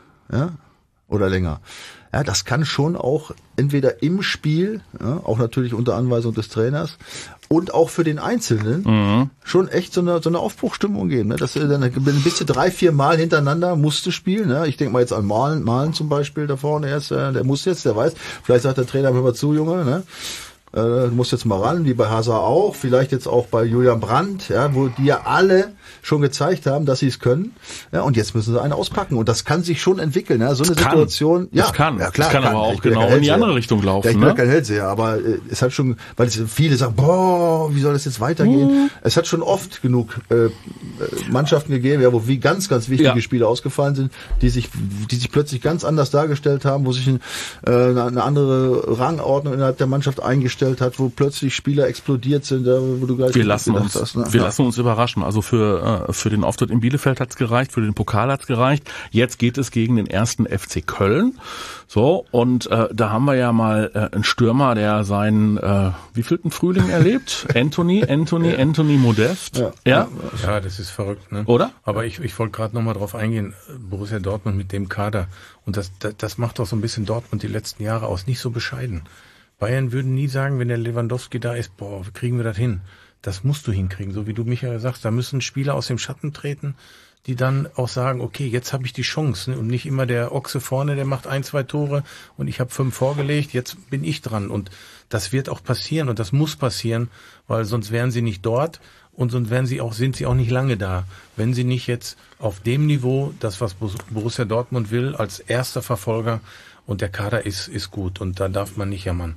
oder länger. Ja, das kann schon auch entweder im Spiel, auch natürlich unter Anweisung des Trainers, und auch für den Einzelnen schon echt so eine Aufbruchstimmung geben. Ne? Dass dann bist du 3-4 Mal hintereinander musst du spielen. Ne? Ich denke mal jetzt an Malen zum Beispiel da vorne erst, der muss jetzt, der weiß. Vielleicht sagt der Trainer, hör mal zu, Junge, ne? Du musst jetzt mal ran, wie bei Hazard auch, vielleicht jetzt auch bei Julian Brandt, ja, wo die ja alle schon gezeigt haben, dass sie es können. Ja, und jetzt müssen sie einen auspacken. Und das kann sich schon entwickeln. Ja, so eine Situation. Ja, das kann. Ja, klar, das kann aber auch genau in die andere Richtung laufen. Ja, ich bin ja kein Hellseher, aber es hat schon, weil es viele sagen, boah, wie soll das jetzt weitergehen? Es hat schon oft genug Mannschaften gegeben, ja, wo wie ganz, ganz wichtige Spiele ausgefallen sind, die sich plötzlich ganz anders dargestellt haben, wo sich eine andere Rangordnung innerhalb der Mannschaft eingestellt hat, wo plötzlich Spieler explodiert sind, wo du gleich wir lassen uns überraschen. Also für den Auftritt in Bielefeld hat's gereicht, für den Pokal hat's gereicht. Jetzt geht es gegen den 1. FC Köln. So, und da haben wir ja mal einen Stürmer, der seinen wievielten Frühling erlebt? Anthony Modest. Ja, das ist verrückt, ne? Oder? Aber ich wollte gerade nochmal drauf eingehen, Borussia Dortmund mit dem Kader. Und das macht doch so ein bisschen Dortmund die letzten Jahre aus, nicht so bescheiden. Bayern würden nie sagen, wenn der Lewandowski da ist, boah, kriegen wir das hin. Das musst du hinkriegen, so wie du, Michael, sagst. Da müssen Spieler aus dem Schatten treten, die dann auch sagen, okay, jetzt habe ich die Chance. Ne? Und nicht immer der Ochse vorne, der macht 1, 2 Tore und ich habe 5 vorgelegt, jetzt bin ich dran. Und das wird auch passieren und das muss passieren, weil sonst wären sie nicht dort und sonst sind sie auch nicht lange da. Wenn sie nicht jetzt auf dem Niveau, das was Borussia Dortmund will, als erster Verfolger, und der Kader ist gut und da darf man nicht jammern.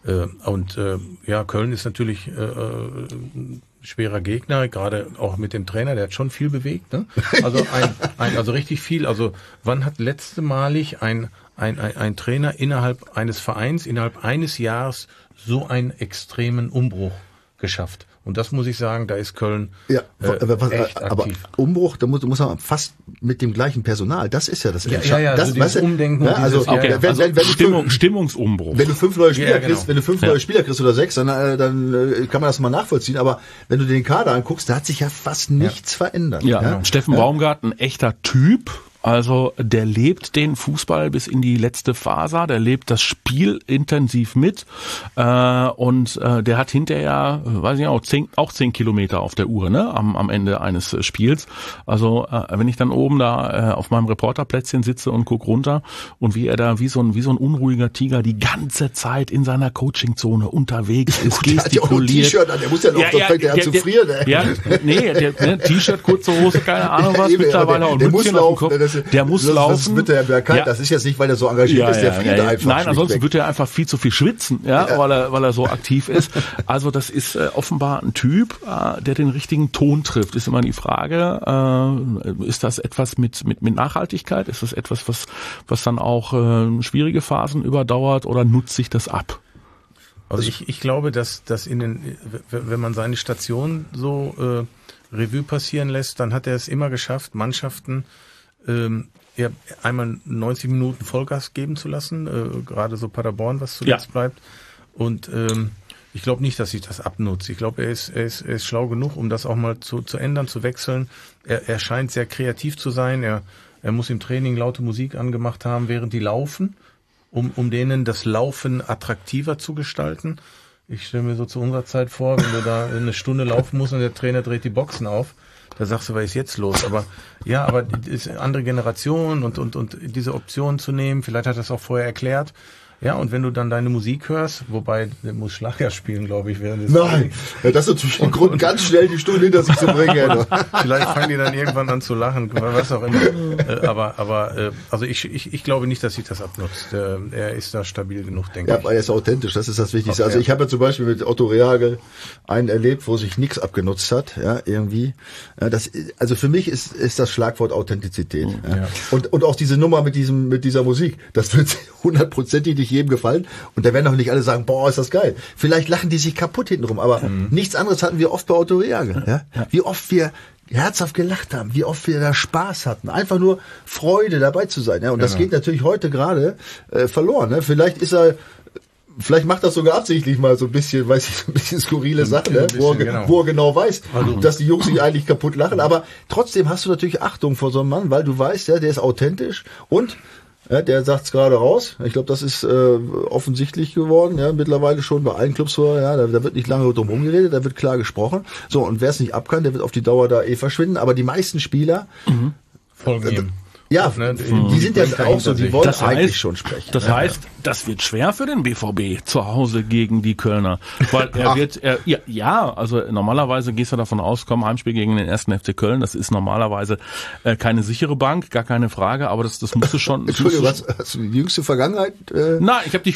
Köln ist natürlich schwerer Gegner, gerade auch mit dem Trainer, der hat schon viel bewegt, ne? Also also richtig viel. Also wann hat letztemalig ein Trainer innerhalb eines Vereins, innerhalb eines Jahres so einen extremen Umbruch geschafft? Und das muss ich sagen, da ist Köln echt aber aktiv. Umbruch, da muss man fast mit dem gleichen Personal. Das ist ja das. Das weißt du, Umdenken. Ja, also Stimmungsumbruch. Wenn du 5 neue Spieler kriegst, neue Spieler kriegst oder 6, dann kann man das mal nachvollziehen. Aber wenn du dir den Kader anguckst, da hat sich ja fast nichts verändert. Ja. Steffen Baumgart, ein echter Typ. Also der lebt den Fußball bis in die letzte Faser, der lebt das Spiel intensiv mit und der hat hinterher, weiß ich auch 10 Kilometer auf der Uhr, ne, am Ende eines Spiels. Also wenn ich dann oben da auf meinem Reporterplätzchen sitze und guck runter und wie er da wie so ein unruhiger Tiger die ganze Zeit in seiner Coachingzone unterwegs ist, gestikuliert. Der muss ja noch, der hat zu frieren. Der T-Shirt, kurze Hose, keine Ahnung was, mittlerweile auch ein Mützchen auf dem Kopf. Der muss laufen. Das wird er bekannt. Ja. Das ist jetzt nicht, weil er so engagiert ist, der friert einfach. Nein, ansonsten wird er einfach viel zu viel schwitzen, weil er so aktiv ist. Also das ist offenbar ein Typ, der den richtigen Ton trifft. Ist immer die Frage, ist das etwas mit Nachhaltigkeit? Ist das etwas, was dann auch schwierige Phasen überdauert oder nutzt sich das ab? Also ich glaube, dass wenn man seine Station so Revue passieren lässt, dann hat er es immer geschafft, Mannschaften einmal 90 Minuten Vollgas geben zu lassen, gerade so Paderborn, was zuletzt bleibt. Und ich glaube nicht, dass sich das abnutzt. Ich glaube, er ist schlau genug, um das auch mal zu ändern, zu wechseln. Er scheint sehr kreativ zu sein. Er muss im Training laute Musik angemacht haben, während die laufen, um denen das Laufen attraktiver zu gestalten. Ich stelle mir so zu unserer Zeit vor, wenn du da eine Stunde laufen musst und der Trainer dreht die Boxen auf. Da sagst du, was ist jetzt los? Aber ist eine andere Generation und diese Option zu nehmen, vielleicht hat er es auch vorher erklärt. Ja, und wenn du dann deine Musik hörst, wobei, der muss Schlager spielen, glaube ich, während des Nein, das ist natürlich ein Grund, ganz schnell die Stunde hinter sich zu bringen. Vielleicht fangen die dann irgendwann an zu lachen, was auch immer. Also ich glaube nicht, dass sich das abnutzt. Er ist da stabil genug, denke ich. Ja, aber er ist authentisch, das ist das Wichtigste. Also ich habe ja zum Beispiel mit Otto Rehhagel einen erlebt, wo sich nichts abgenutzt hat, irgendwie. Also für mich ist das Schlagwort Authentizität. Ja. Und auch diese Nummer mit dieser Musik, das wird 100%ig nicht jedem gefallen. Und da werden auch nicht alle sagen, boah, ist das geil. Vielleicht lachen die sich kaputt hintenrum, aber nichts anderes hatten wir oft bei Otto Rehhagel. Ja? Wie oft wir herzhaft gelacht haben, wie oft wir da Spaß hatten, einfach nur Freude dabei zu sein. Ja? Und das geht natürlich heute gerade verloren. Ne? Vielleicht macht das sogar absichtlich mal so ein bisschen, so ein bisschen skurrile Sachen, ne? Wo er genau weiß, dass die Jungs sich eigentlich kaputt lachen. Aber trotzdem hast du natürlich Achtung vor so einem Mann, weil du weißt, der ist authentisch und der sagt's gerade raus. Ich glaube, das ist offensichtlich geworden, mittlerweile schon bei allen Clubs. Da wird nicht lange drum rumgeredet, da wird klar gesprochen. So, und wer es nicht abkann, der wird auf die Dauer da verschwinden. Aber die meisten Spieler folgen ihm. Ja, die sind jetzt auch so, die wollen eigentlich schon sprechen. Das heißt, das wird schwer für den BVB zu Hause gegen die Kölner, weil also normalerweise gehst du davon aus, Heimspiel gegen den 1. FC Köln, das ist normalerweise keine sichere Bank, gar keine Frage, aber das musst du schon. Entschuldigung, hast du die jüngste Vergangenheit? Na, ich habe dich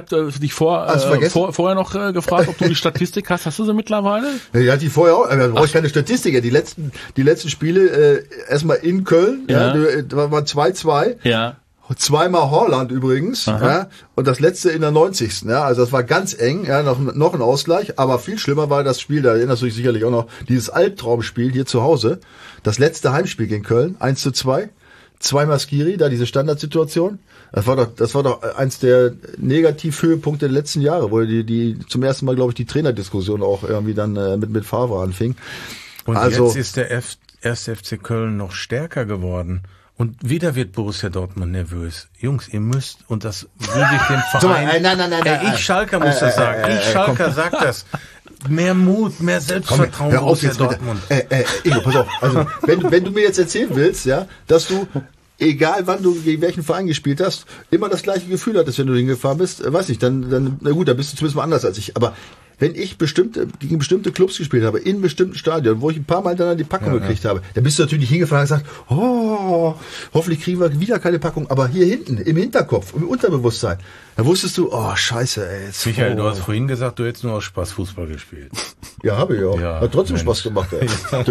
vorher noch gefragt, ob du die Statistik hast. Hast du sie mittlerweile? Ja, die vorher auch. Da brauche ich keine Statistik. Die letzten Spiele erstmal in Köln, da waren 2-2. Ja. Zweimal Haaland übrigens, und das letzte in der 90. Also das war ganz eng, noch ein Ausgleich, aber viel schlimmer war das Spiel, da erinnerst du dich sicherlich auch noch, dieses Albtraumspiel hier zu Hause, das letzte Heimspiel gegen Köln, 1-2, zweimal Skiri, da diese Standardsituation, das war doch eins der Negativhöhepunkte der letzten Jahre, wo die zum ersten Mal, glaube ich, die Trainerdiskussion auch irgendwie dann mit Favre anfing. Und also, jetzt ist der 1. FC Köln noch stärker geworden. Und wieder wird Borussia Dortmund nervös. Jungs, ihr müsst, und das würde ich dem Verein... Nein. Ich Schalker muss das sagen. Ich Schalker sag das. Mehr Mut, mehr Selbstvertrauen, hör auf Borussia jetzt Dortmund. Ingo, pass auf. Also, wenn du mir jetzt erzählen willst, dass du, egal wann du gegen welchen Verein gespielt hast, immer das gleiche Gefühl hattest, wenn du hingefahren bist, weiß ich, dann na gut, dann bist du zumindest mal anders als ich. Aber wenn ich gegen bestimmte Clubs gespielt habe, in bestimmten Stadien, wo ich ein paar Mal dann die Packung gekriegt habe, dann bist du natürlich hingefahren und gesagt, hoffentlich kriegen wir wieder keine Packung, aber hier hinten, im Hinterkopf, im Unterbewusstsein, da wusstest du, scheiße, ey. Michael, du hast vorhin gesagt, du hättest nur aus Spaß Fußball gespielt. Ja, habe ich auch. Ja, hat trotzdem Spaß gemacht, ey.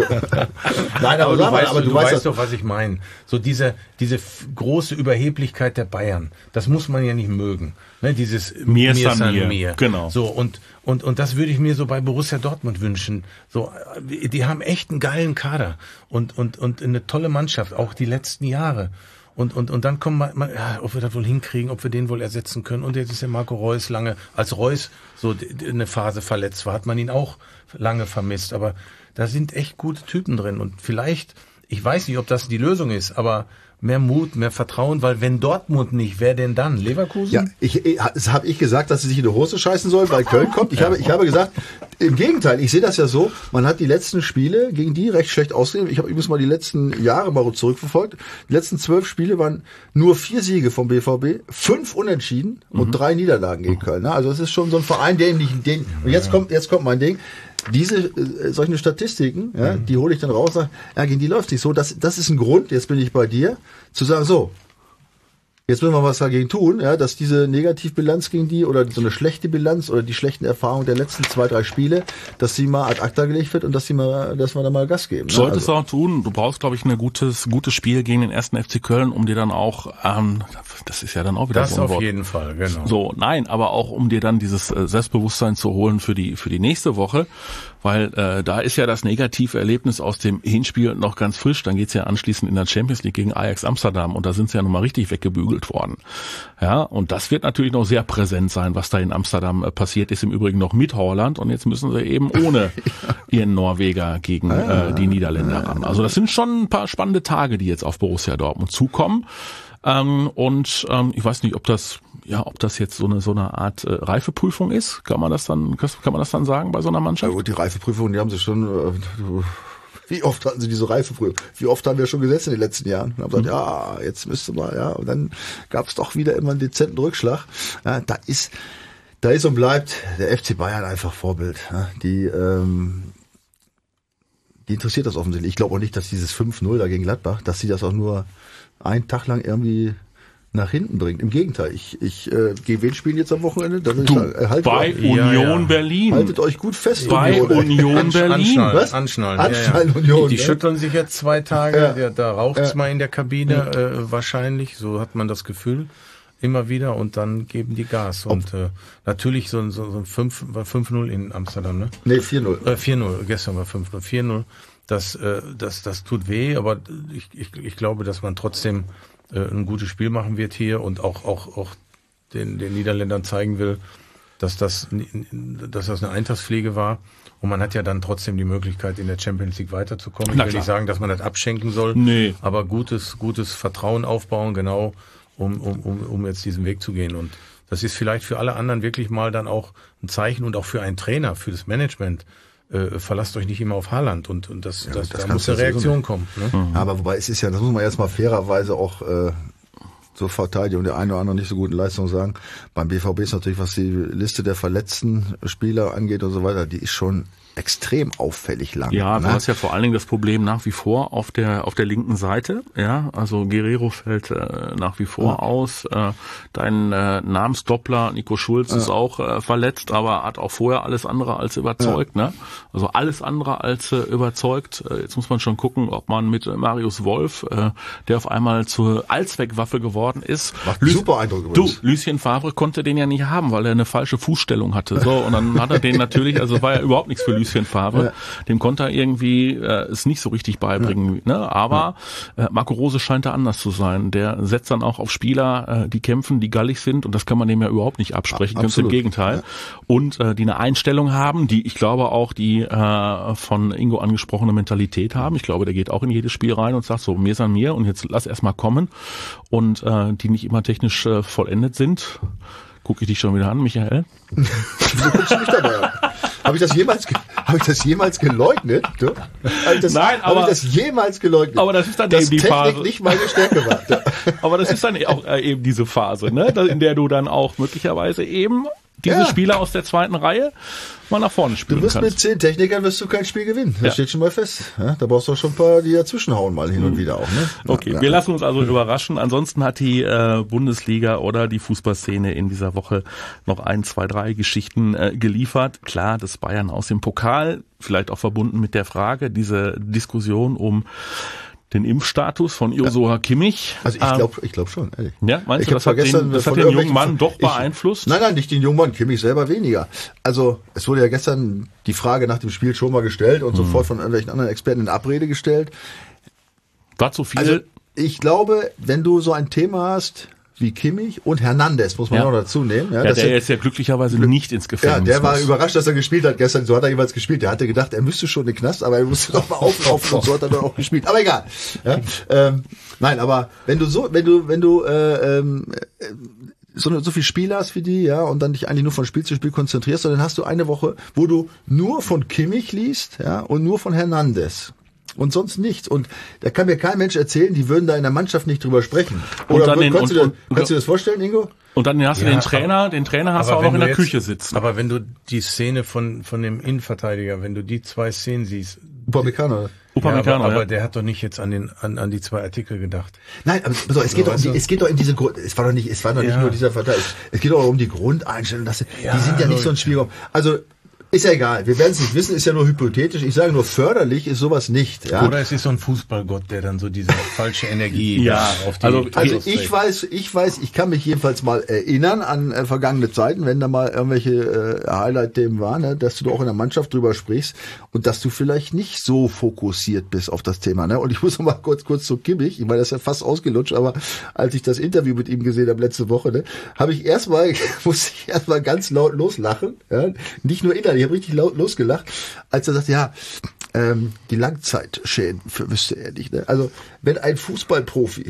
Nein, aber du weißt doch, was ich meine. So diese große Überheblichkeit der Bayern, das muss man ja nicht mögen. Ne, dieses mir. Genau. So, und das würde ich mir so bei Borussia Dortmund wünschen. So, die haben echt einen geilen Kader und eine tolle Mannschaft, auch die letzten Jahre. Und dann kommen man, ob wir das wohl hinkriegen, ob wir den wohl ersetzen können. Und jetzt ist ja Marco Reus lange, als Reus so eine Phase verletzt war, hat man ihn auch lange vermisst. Aber da sind echt gute Typen drin. Und vielleicht, ich weiß nicht, ob das die Lösung ist, aber mehr Mut, mehr Vertrauen, weil wenn Dortmund nicht, wer denn dann? Leverkusen? Ja, habe ich gesagt, dass sie sich in die Hose scheißen sollen, weil Köln kommt. Ich habe gesagt, im Gegenteil, ich sehe das ja so, man hat die letzten Spiele gegen die recht schlecht ausgesehen. Ich muss mal die letzten Jahre mal zurückverfolgt. Die letzten 12 Spiele waren nur 4 Siege vom BVB, 5 Unentschieden und 3 Niederlagen gegen Köln. Also das ist schon so ein Verein, und jetzt kommt mein Ding. Diese solche Statistiken, die hole ich dann raus, sage, gegen die läuft nicht so. Das ist ein Grund, jetzt bin ich bei dir, zu sagen, so, jetzt müssen wir was dagegen tun, dass diese Negativbilanz gegen die oder so eine schlechte Bilanz oder die schlechten Erfahrungen der letzten 2, 3 Spiele, dass sie mal ad acta gelegt wird und dass wir da mal Gas geben. Solltest du auch tun. Du brauchst, glaube ich, ein gutes Spiel gegen den 1. FC Köln, um dir dann auch, das ist ja dann auch wieder das so ein Wort. Das auf jeden Fall, genau. So, nein, aber auch um dir dann dieses Selbstbewusstsein zu holen für die nächste Woche, weil da ist ja das negative Erlebnis aus dem Hinspiel noch ganz frisch. Dann geht's ja anschließend in der Champions League gegen Ajax Amsterdam und da sind sie ja nochmal richtig weggebügelt worden. Ja, und das wird natürlich noch sehr präsent sein, was da in Amsterdam passiert ist, im Übrigen noch mit Holland und jetzt müssen sie eben ohne ihren Norweger gegen die Niederländer ran. Also das sind schon ein paar spannende Tage, die jetzt auf Borussia Dortmund zukommen. Ich weiß nicht, ob das jetzt so eine Art Reifeprüfung ist. Kann man das dann sagen bei so einer Mannschaft? Ja gut, die Reifeprüfung, die haben sie schon. Wie oft hatten sie diese Reifeprüfung? Wie oft haben wir schon gesetzt in den letzten Jahren? Und haben gesagt, jetzt müsste mal, und dann gab es doch wieder immer einen dezenten Rückschlag. Ja, da ist und bleibt der FC Bayern einfach Vorbild. Ja, die interessiert das offensichtlich. Ich glaube auch nicht, dass dieses 5-0 da gegen Gladbach, dass sie das auch nur einen Tag lang irgendwie nach hinten bringt. Im Gegenteil, ich gegen wen spielen jetzt am Wochenende? Da will ich sagen, bei Union Berlin. Haltet euch gut fest. Bei Union Berlin. Was? Anschnallen. Union. Die schütteln sich jetzt 2 Tage. Ja, da raucht's mal in der Kabine wahrscheinlich. So hat man das Gefühl. Immer wieder und dann geben die Gas. Und natürlich so ein 5-0 in Amsterdam, ne? Nee, 4-0. 4-0, gestern war 5-0. 4-0. Das tut weh, aber ich glaube, dass man trotzdem ein gutes Spiel machen wird hier und auch den Niederländern zeigen will, dass das eine Eintagsfliege war. Und man hat ja dann trotzdem die Möglichkeit, in der Champions League weiterzukommen. Ich will nicht sagen, dass man das abschenken soll, aber gutes Vertrauen aufbauen, genau, um jetzt diesen Weg zu gehen. Und das ist vielleicht für alle anderen wirklich mal dann auch ein Zeichen und auch für einen Trainer, für das Management. Verlasst euch nicht immer auf Haaland und da muss eine Reaktion kommen. Ne? Aber wobei es ist ja, das muss man jetzt mal fairerweise auch zur Verteidigung der einen oder anderen nicht so guten Leistung sagen. Beim BVB ist natürlich, was die Liste der verletzten Spieler angeht und so weiter, die ist schon extrem auffällig lang. Ja, du hast ja vor allen Dingen das Problem nach wie vor auf der linken Seite. Ja, also Guerrero fällt nach wie vor aus. Dein Namensdoppler Nico Schulz ist auch verletzt, aber hat auch vorher alles andere als überzeugt. Ne? Also alles andere als überzeugt. Jetzt muss man schon gucken, ob man mit Marius Wolf, der auf einmal zur Allzweckwaffe geworden ist. Super Eindruck übrigens. Lucien Favre konnte den ja nicht haben, weil er eine falsche Fußstellung hatte. So, und dann hat er den natürlich, also war ja überhaupt nichts für Lucien Favre. Dem konnte er irgendwie es nicht so richtig beibringen. Ne? Aber Marco Rose scheint da anders zu sein. Der setzt dann auch auf Spieler, die kämpfen, die gallig sind, und das kann man dem ja überhaupt nicht absprechen. Ganz im Gegenteil. Und die eine Einstellung haben, die, ich glaube, auch die von Ingo angesprochene Mentalität haben. Ich glaube, der geht auch in jedes Spiel rein und sagt so, mir ist an mir und jetzt lass erst mal kommen. Und die nicht immer technisch vollendet sind. Gucke ich dich schon wieder an, Michael? Du guckst mich dabei an. Habe ich das jemals geleugnet? Nein, aber habe ich das jemals geleugnet? Aber das ist dann eben die Technik Phase. Nicht meine Stärke war. Aber das ist dann auch eben diese Phase, ne, in der du dann auch möglicherweise eben diese Spieler aus der zweiten Reihe mal nach vorne spielen kannst. Du wirst mit 10 Technikern wirst du kein Spiel gewinnen. Das steht schon mal fest. Ja, da brauchst du auch schon ein paar, die dazwischenhauen mal hin und wieder auch. Ne? Okay, wir lassen uns also überraschen. Ansonsten hat die Bundesliga oder die Fußballszene in dieser Woche noch 1, 2, 3 Geschichten geliefert. Klar, das Bayern aus dem Pokal, vielleicht auch verbunden mit der Frage, diese Diskussion um den Impfstatus von Joshua Kimmich. Also ich glaube schon, ehrlich. Ja, meinst du, das hat den jungen Mann doch beeinflusst? Nein, nicht den jungen Mann, Kimmich selber weniger. Also es wurde ja gestern die Frage nach dem Spiel schon mal gestellt und sofort von irgendwelchen anderen Experten in Abrede gestellt. War zu viel? Also ich glaube, wenn du so ein Thema hast wie Kimmich und Hernandez, muss man noch dazu nehmen. Ja, der jetzt ja glücklicherweise nicht ins Gefängnis der war überrascht, dass er gespielt hat gestern. So hat er jeweils gespielt. Der hatte gedacht, er müsste schon in den Knast, aber er musste doch mal auflaufen und so hat er dann auch gespielt. Aber egal. Ja, nein, aber wenn du so viel Spiel hast wie die, ja, und dann dich eigentlich nur von Spiel zu Spiel konzentrierst, dann hast du eine Woche, wo du nur von Kimmich liest, ja, und nur von Hernandez. Und sonst nichts. Und da kann mir kein Mensch erzählen, die würden da in der Mannschaft nicht drüber sprechen. Oder kannst du dir das vorstellen, Ingo? Und dann hast du den Trainer hast du auch noch in der Küche sitzen. Aber wenn du die Szene von dem Innenverteidiger, wenn du die 2 Szenen siehst. Upamecano. Aber der hat doch nicht jetzt an die 2 Artikel gedacht. Nein, aber so, es geht doch in diese es war doch nicht nur dieser Verteidiger. Es geht doch um die Grundeinstellung, die sind ja nicht so ein Spielraum. Also, ist ja egal, wir werden es nicht wissen, ist ja nur hypothetisch. Ich sage nur, förderlich ist sowas nicht. Ja? Oder es ist so ein Fußballgott, der dann so diese falsche Energie auf die... Also ich weiß, ich kann mich jedenfalls mal erinnern an vergangene Zeiten, wenn da mal irgendwelche Highlight-Themen waren, ne, dass du auch in der Mannschaft drüber sprichst und dass du vielleicht nicht so fokussiert bist auf das Thema. Ne? Und ich muss noch mal kurz zu Kimmich, ich meine, das ist ja fast ausgelutscht, aber als ich das Interview mit ihm gesehen habe letzte Woche, ne, musste ich erstmal ganz laut loslachen. Ja? Nicht nur innerlich, ich habe richtig laut losgelacht, als er sagt, die Langzeitschäden wüsste er nicht. Ne? Also wenn ein Fußballprofi,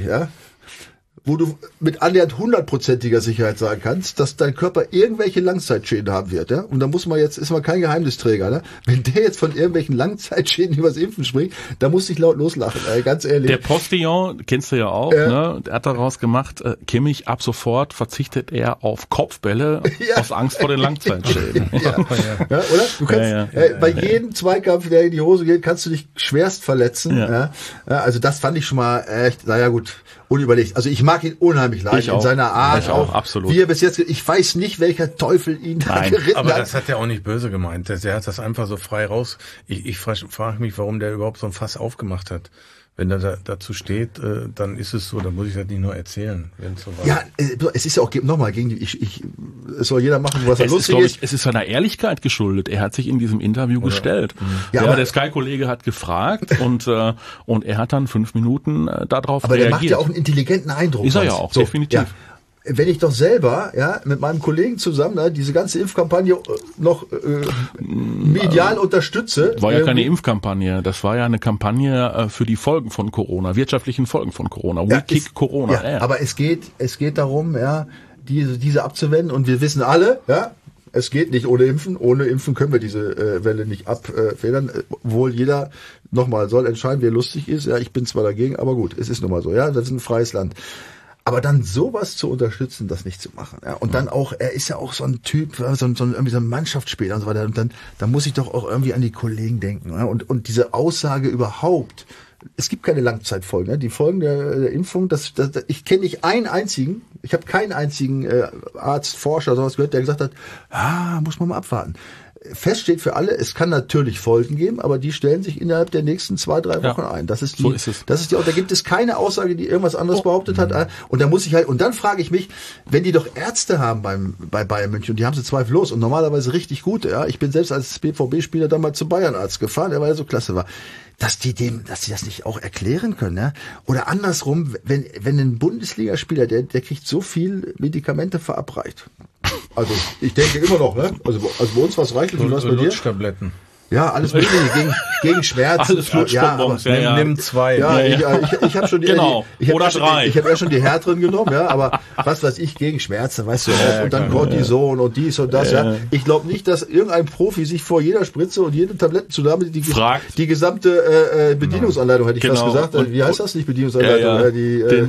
wo du mit annähernd 100%iger Sicherheit sagen kannst, dass dein Körper irgendwelche Langzeitschäden haben wird, ja? Und da ist man kein Geheimnisträger, ne? Wenn der jetzt von irgendwelchen Langzeitschäden übers Impfen spricht, da muss ich laut loslachen, ganz ehrlich. Der Postillon, kennst du ja auch, ne? Der hat daraus gemacht, Kimmich, ab sofort verzichtet er auf Kopfbälle aus Angst vor den Langzeitschäden. Ja, oder? Du kannst, bei jedem Zweikampf, der in die Hose geht, kannst du dich schwerst verletzen, ja? Also das fand ich schon mal echt, naja gut, unüberlegt. Also ich mag ihn unheimlich leicht in seiner Art. Ich auch, absolut. Wie er bis jetzt, ich weiß nicht, welcher Teufel ihn da geritten hat. Aber das hat er auch nicht böse gemeint. Er hat das einfach so frei raus. Ich frage mich, warum der überhaupt so ein Fass aufgemacht hat. Wenn er dazu steht, dann ist es so, dann muss ich das nicht nur erzählen, wenn es so war. Ja, es ist ja auch, nochmal, es soll jeder machen, was er lustig ist. Es ist seiner Ehrlichkeit geschuldet. Er hat sich in diesem Interview gestellt. Ja, der Sky-Kollege hat gefragt und er hat dann 5 Minuten darauf reagiert. Aber der macht ja auch einen intelligenten Eindruck. Ist er ja auch, so, definitiv. Ja. Wenn ich doch selber, mit meinem Kollegen zusammen, diese ganze Impfkampagne noch medial unterstütze. War ja keine Impfkampagne, das war ja eine Kampagne für die Folgen von Corona, wirtschaftlichen Folgen von Corona. We kick Corona. Ja, aber es geht darum, diese abzuwenden und wir wissen alle, es geht nicht ohne Impfen. Ohne Impfen können wir diese Welle nicht abfedern. Wohl jeder nochmal soll entscheiden, wer lustig ist. Ja, ich bin zwar dagegen, aber gut, es ist nun mal so. Ja, das ist ein freies Land. Aber dann sowas zu unterstützen, das nicht zu machen. Ja? Und dann auch, er ist ja auch so ein Typ, irgendwie so ein Mannschaftsspieler und so weiter. Und dann muss ich doch auch irgendwie an die Kollegen denken. Ja? Und diese Aussage überhaupt, es gibt keine Langzeitfolgen. Ne? Die Folgen der Impfung, ich kenne nicht einen einzigen, ich habe keinen einzigen Arzt, Forscher oder sowas gehört, der gesagt hat, muss man mal abwarten. Fest steht für alle, es kann natürlich Folgen geben, aber die stellen sich innerhalb der nächsten 2-3 Wochen ein. Das ist da gibt es keine Aussage, die irgendwas anderes behauptet hat. Und da muss ich und dann frage ich mich, wenn die doch Ärzte haben bei Bayern München, und die haben sie zweifellos und normalerweise richtig gute, ja. Ich bin selbst als BVB-Spieler damals zum Bayern-Arzt gefahren, der war ja so klasse war. Dass die das nicht auch erklären können, ja? Oder andersrum, wenn ein Bundesligaspieler, der kriegt so viel Medikamente verabreicht. Also ich denke immer noch, ne? Also bei uns war es reichlich. Und was bei dir? Lutschtabletten. Ja, alles Mögliche gegen Schmerzen. Alles Flutschbonbons, nimm 2. Ja, ich habe schon die, genau. Oder 3. Ich habe ja schon die härteren genommen, ja, aber was weiß ich, gegen Schmerzen, weißt du, und dann Cortison und dies und das, ja. Ich glaube nicht, dass irgendein Profi sich vor jeder Spritze und jede Tablettenzunahme die gesamte Bedienungsanleitung, hätte ich fast gesagt. Wie heißt das? Nicht Bedienungsanleitung, den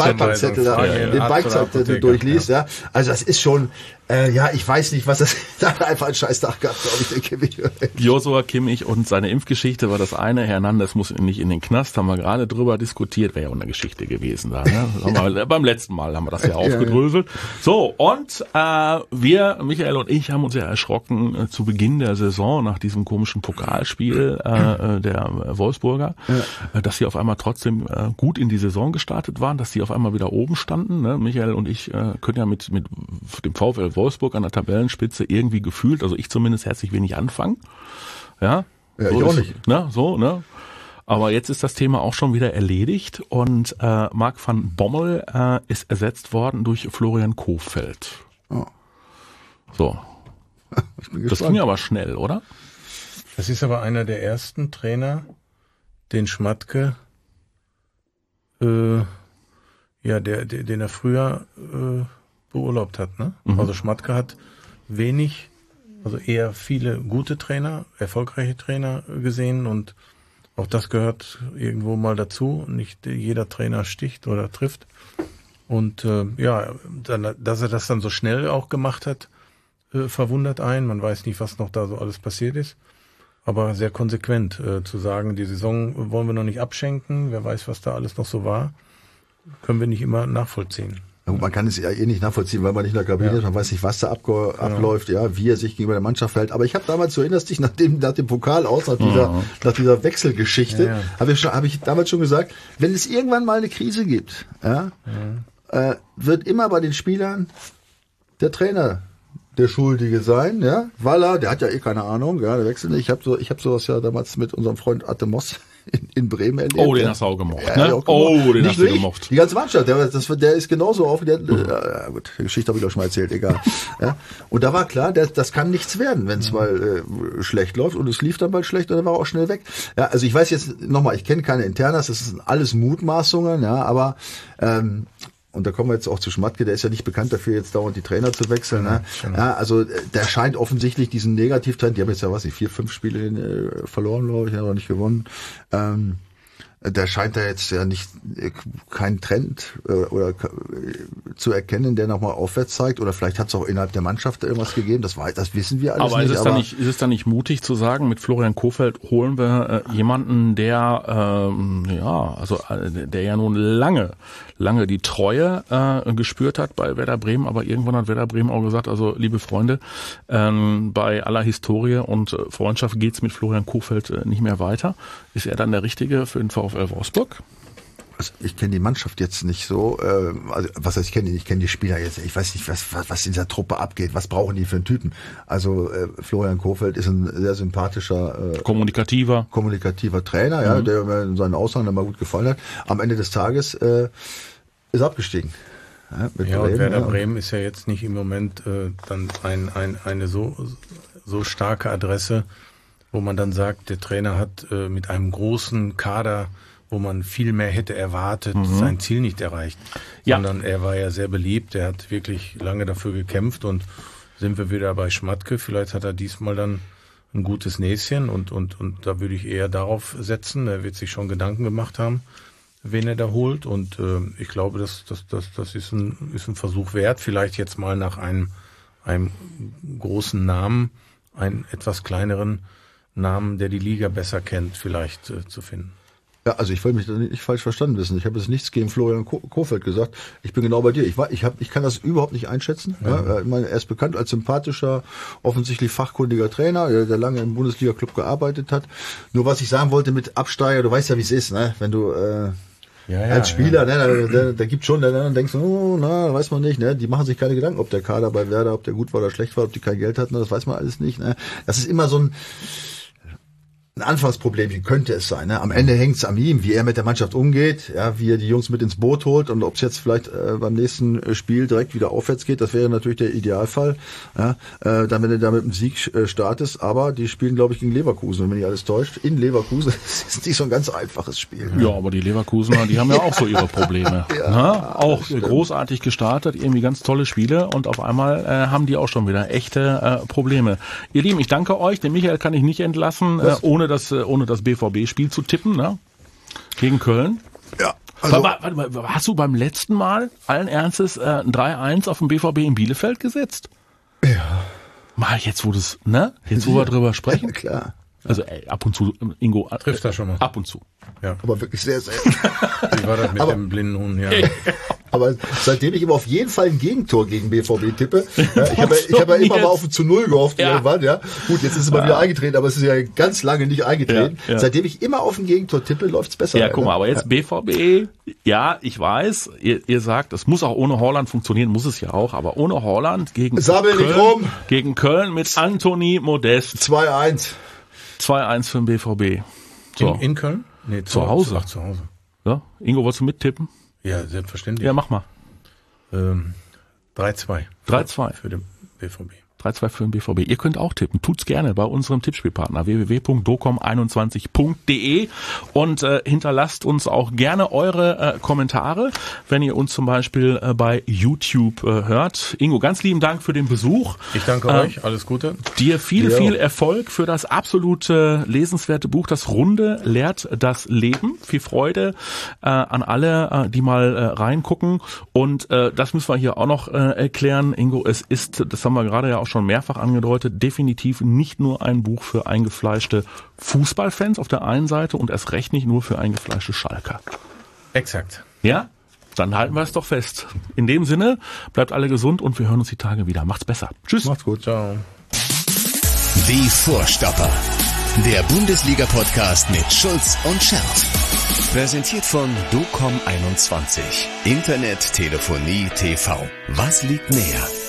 Beipackzettel durchliest, ja. Also das ist schon, ich weiß nicht, was das, da hat einfach einen scheiß Tag gehabt, glaube ich, der Kimmich. Joshua Kimmich und seine Impfgeschichte war das eine. Hernandez muss nicht in den Knast, haben wir gerade drüber diskutiert, wäre ja auch eine Geschichte gewesen da. Ne? Beim letzten Mal haben wir das ja aufgedröselt. So, und wir, Michael und ich, haben uns ja erschrocken zu Beginn der Saison nach diesem komischen Pokalspiel der Wolfsburger, dass sie auf einmal trotzdem gut in die Saison gestartet waren, dass sie auf einmal wieder oben standen. Ne? Michael und ich können ja mit dem VfL Wolfsburg an der Tabellenspitze irgendwie gefühlt, also ich zumindest, herzlich wenig anfangen. Ja, so ich auch nicht. Ne? Aber jetzt ist das Thema auch schon wieder erledigt und Marc van Bommel ist ersetzt worden durch Florian Kohfeldt. Oh. So. Ich bin gespannt. Das ging aber schnell, oder? Das ist aber einer der ersten Trainer, den Schmatke, den er früher beurlaubt hat, ne? Mhm. Also Schmatke hat eher viele gute Trainer, erfolgreiche Trainer gesehen und auch das gehört irgendwo mal dazu. Nicht jeder Trainer sticht oder trifft. Und dass er das dann so schnell auch gemacht hat, verwundert einen. Man weiß nicht, was noch da so alles passiert ist. Aber sehr konsequent zu sagen, die Saison wollen wir noch nicht abschenken. Wer weiß, was da alles noch so war, können wir nicht immer nachvollziehen. Man kann es ja nicht nachvollziehen, weil man nicht in der Kabine ist, man weiß nicht, was da abläuft, wie er sich gegenüber der Mannschaft verhält. Aber ich habe damals, du erinnerst dich, nach dem Pokal aus, nach dieser Wechselgeschichte, habe ich damals schon gesagt, wenn es irgendwann mal eine Krise gibt, wird immer bei den Spielern der Trainer der Schuldige sein, ja, weil der hat ja keine Ahnung, der wechselt nicht. Ich hab sowas ja damals mit unserem Freund Atte Moss in Bremen erlebt. Oh, den hast du auch gemocht, ne? Den hast du gemocht. Die ganze Mannschaft, der ist genauso auf, gut, die Geschichte habe ich doch schon mal erzählt, egal. Ja. Und da war klar, das kann nichts werden, wenn es mal schlecht läuft, und es lief dann bald schlecht und dann war er auch schnell weg. Ja, also ich weiß jetzt nochmal, ich kenne keine Internas, das sind alles Mutmaßungen, ja, aber und da kommen wir jetzt auch zu Schmatke, der ist ja nicht bekannt dafür, jetzt dauernd die Trainer zu wechseln. Ne? Ja, also der scheint offensichtlich diesen Negativtrend, die haben jetzt ja 4-5 Spiele verloren, glaube ich, aber nicht gewonnen. Der scheint da jetzt ja nicht keinen Trend oder zu erkennen, der nochmal aufwärts zeigt, oder vielleicht hat es auch innerhalb der Mannschaft irgendwas gegeben, das wissen wir alles nicht. Aber ist es dann nicht mutig zu sagen, mit Florian Kohfeldt holen wir jemanden, der der ja nun lange die Treue gespürt hat bei Werder Bremen, aber irgendwann hat Werder Bremen auch gesagt, also liebe Freunde, bei aller Historie und Freundschaft geht's mit Florian Kohfeldt nicht mehr weiter. Ist er dann der Richtige für den VfL Wolfsburg? Also ich kenne die Mannschaft jetzt nicht so, also was heißt ich kenne die Spieler jetzt, ich weiß nicht, was in dieser Truppe abgeht, was brauchen die für einen Typen. Also Florian Kohfeldt ist ein sehr sympathischer, kommunikativer Trainer, der mir in seinen Aussagen dann mal gut gefallen hat. Am Ende des Tages ist abgestiegen. Und Werder Bremen ist ja jetzt nicht im Moment dann eine so starke Adresse, wo man dann sagt, der Trainer hat mit einem großen Kader, wo man viel mehr hätte erwartet, sein Ziel nicht erreicht. Ja. Sondern er war ja sehr beliebt, er hat wirklich lange dafür gekämpft, und sind wir wieder bei Schmatke, vielleicht hat er diesmal dann ein gutes Näschen, und da würde ich eher darauf setzen, er wird sich schon Gedanken gemacht haben, wen er da holt. Und ich glaube, das ist ein Versuch wert, vielleicht jetzt mal nach einem großen Namen, einen etwas kleineren Namen, der die Liga besser kennt, vielleicht zu finden. Ja, also ich will mich da nicht falsch verstanden wissen. Ich habe jetzt nichts gegen Florian Kohfeldt gesagt. Ich bin genau bei dir. Ich kann das überhaupt nicht einschätzen. Ja. Ich meine, er ist bekannt als sympathischer, offensichtlich fachkundiger Trainer, der lange im Bundesliga-Club gearbeitet hat. Nur was ich sagen wollte mit Absteiger, du weißt ja, wie es ist, ne? Wenn du als Spieler, ne, da gibt schon, dann denkst du, weiß man nicht, ne? Die machen sich keine Gedanken, ob der Kader bei Werder, ob der gut war oder schlecht war, ob die kein Geld hatten, das weiß man alles nicht, ne? Das ist immer so ein Anfangsproblem, wie könnte es sein. Ne? Am Ende hängt es an ihm, wie er mit der Mannschaft umgeht, ja, wie er die Jungs mit ins Boot holt und ob es jetzt vielleicht beim nächsten Spiel direkt wieder aufwärts geht, das wäre natürlich der Idealfall, ja, dann wenn du da mit dem Sieg startest. Aber die spielen, glaube ich, gegen Leverkusen, wenn mich nicht alles täuscht. In Leverkusen, das ist nicht so ein ganz einfaches Spiel. Ja, aber die Leverkusener, die haben ja auch so ihre Probleme. Ja, auch großartig gestartet, irgendwie ganz tolle Spiele und auf einmal haben die auch schon wieder echte Probleme. Ihr Lieben, ich danke euch. Den Michael kann ich nicht entlassen, ohne das BVB-Spiel zu tippen, ne? Gegen Köln. Ja. Also warte mal, hast du beim letzten Mal allen Ernstes ein 3-1 auf den BVB in Bielefeld gesetzt? Ja. Mal jetzt, wo wir drüber sprechen. Ja, klar. Also ab und zu, Ingo. Trifft das schon mal. Ab und zu. Ja. Aber wirklich sehr selten. Wie war das mit dem blinden Huhn? Ja. Aber seitdem ich immer auf jeden Fall ein Gegentor gegen BVB tippe, ich habe ja immer mal auf ein zu 0 gehofft irgendwann, ja. Gut, jetzt ist es mal wieder eingetreten, aber es ist ja ganz lange nicht eingetreten. Ja. Seitdem ich immer auf ein Gegentor tippe, läuft's besser. Ja, guck mal, aber jetzt BVB, ja, ich weiß, ihr sagt, es muss auch ohne Haaland funktionieren, muss es ja auch, aber ohne Haaland gegen Köln mit Anthony Modest. 2-1. 2-1 für den BVB. So. In Köln? Nee, zu Hause. Ach, zu Hause. Ja, Ingo, wolltest du mittippen? Ja, selbstverständlich. Ja, mach mal. 3-2. 3-2. Für den BVB. 3-2 für den BVB. Ihr könnt auch tippen. Tut's gerne bei unserem Tippspielpartner www.docom21.de und hinterlasst uns auch gerne eure Kommentare, wenn ihr uns zum Beispiel bei YouTube hört. Ingo, ganz lieben Dank für den Besuch. Ich danke euch. Alles Gute. Dir viel Erfolg für das absolute lesenswerte Buch Das Runde lehrt das Leben. Viel Freude an alle, die mal reingucken. Und das müssen wir hier auch noch erklären. Ingo, es ist, das haben wir gerade ja auch schon mehrfach angedeutet, definitiv nicht nur ein Buch für eingefleischte Fußballfans auf der einen Seite und erst recht nicht nur für eingefleischte Schalker. Exakt. Ja? Dann halten wir es doch fest. In dem Sinne, bleibt alle gesund und wir hören uns die Tage wieder. Macht's besser. Tschüss. Macht's gut. Ciao. Die Vorstopper. Der Bundesliga-Podcast mit Schulz und Scherf. Präsentiert von Docom21. Internet, Telefonie, TV. Was liegt näher?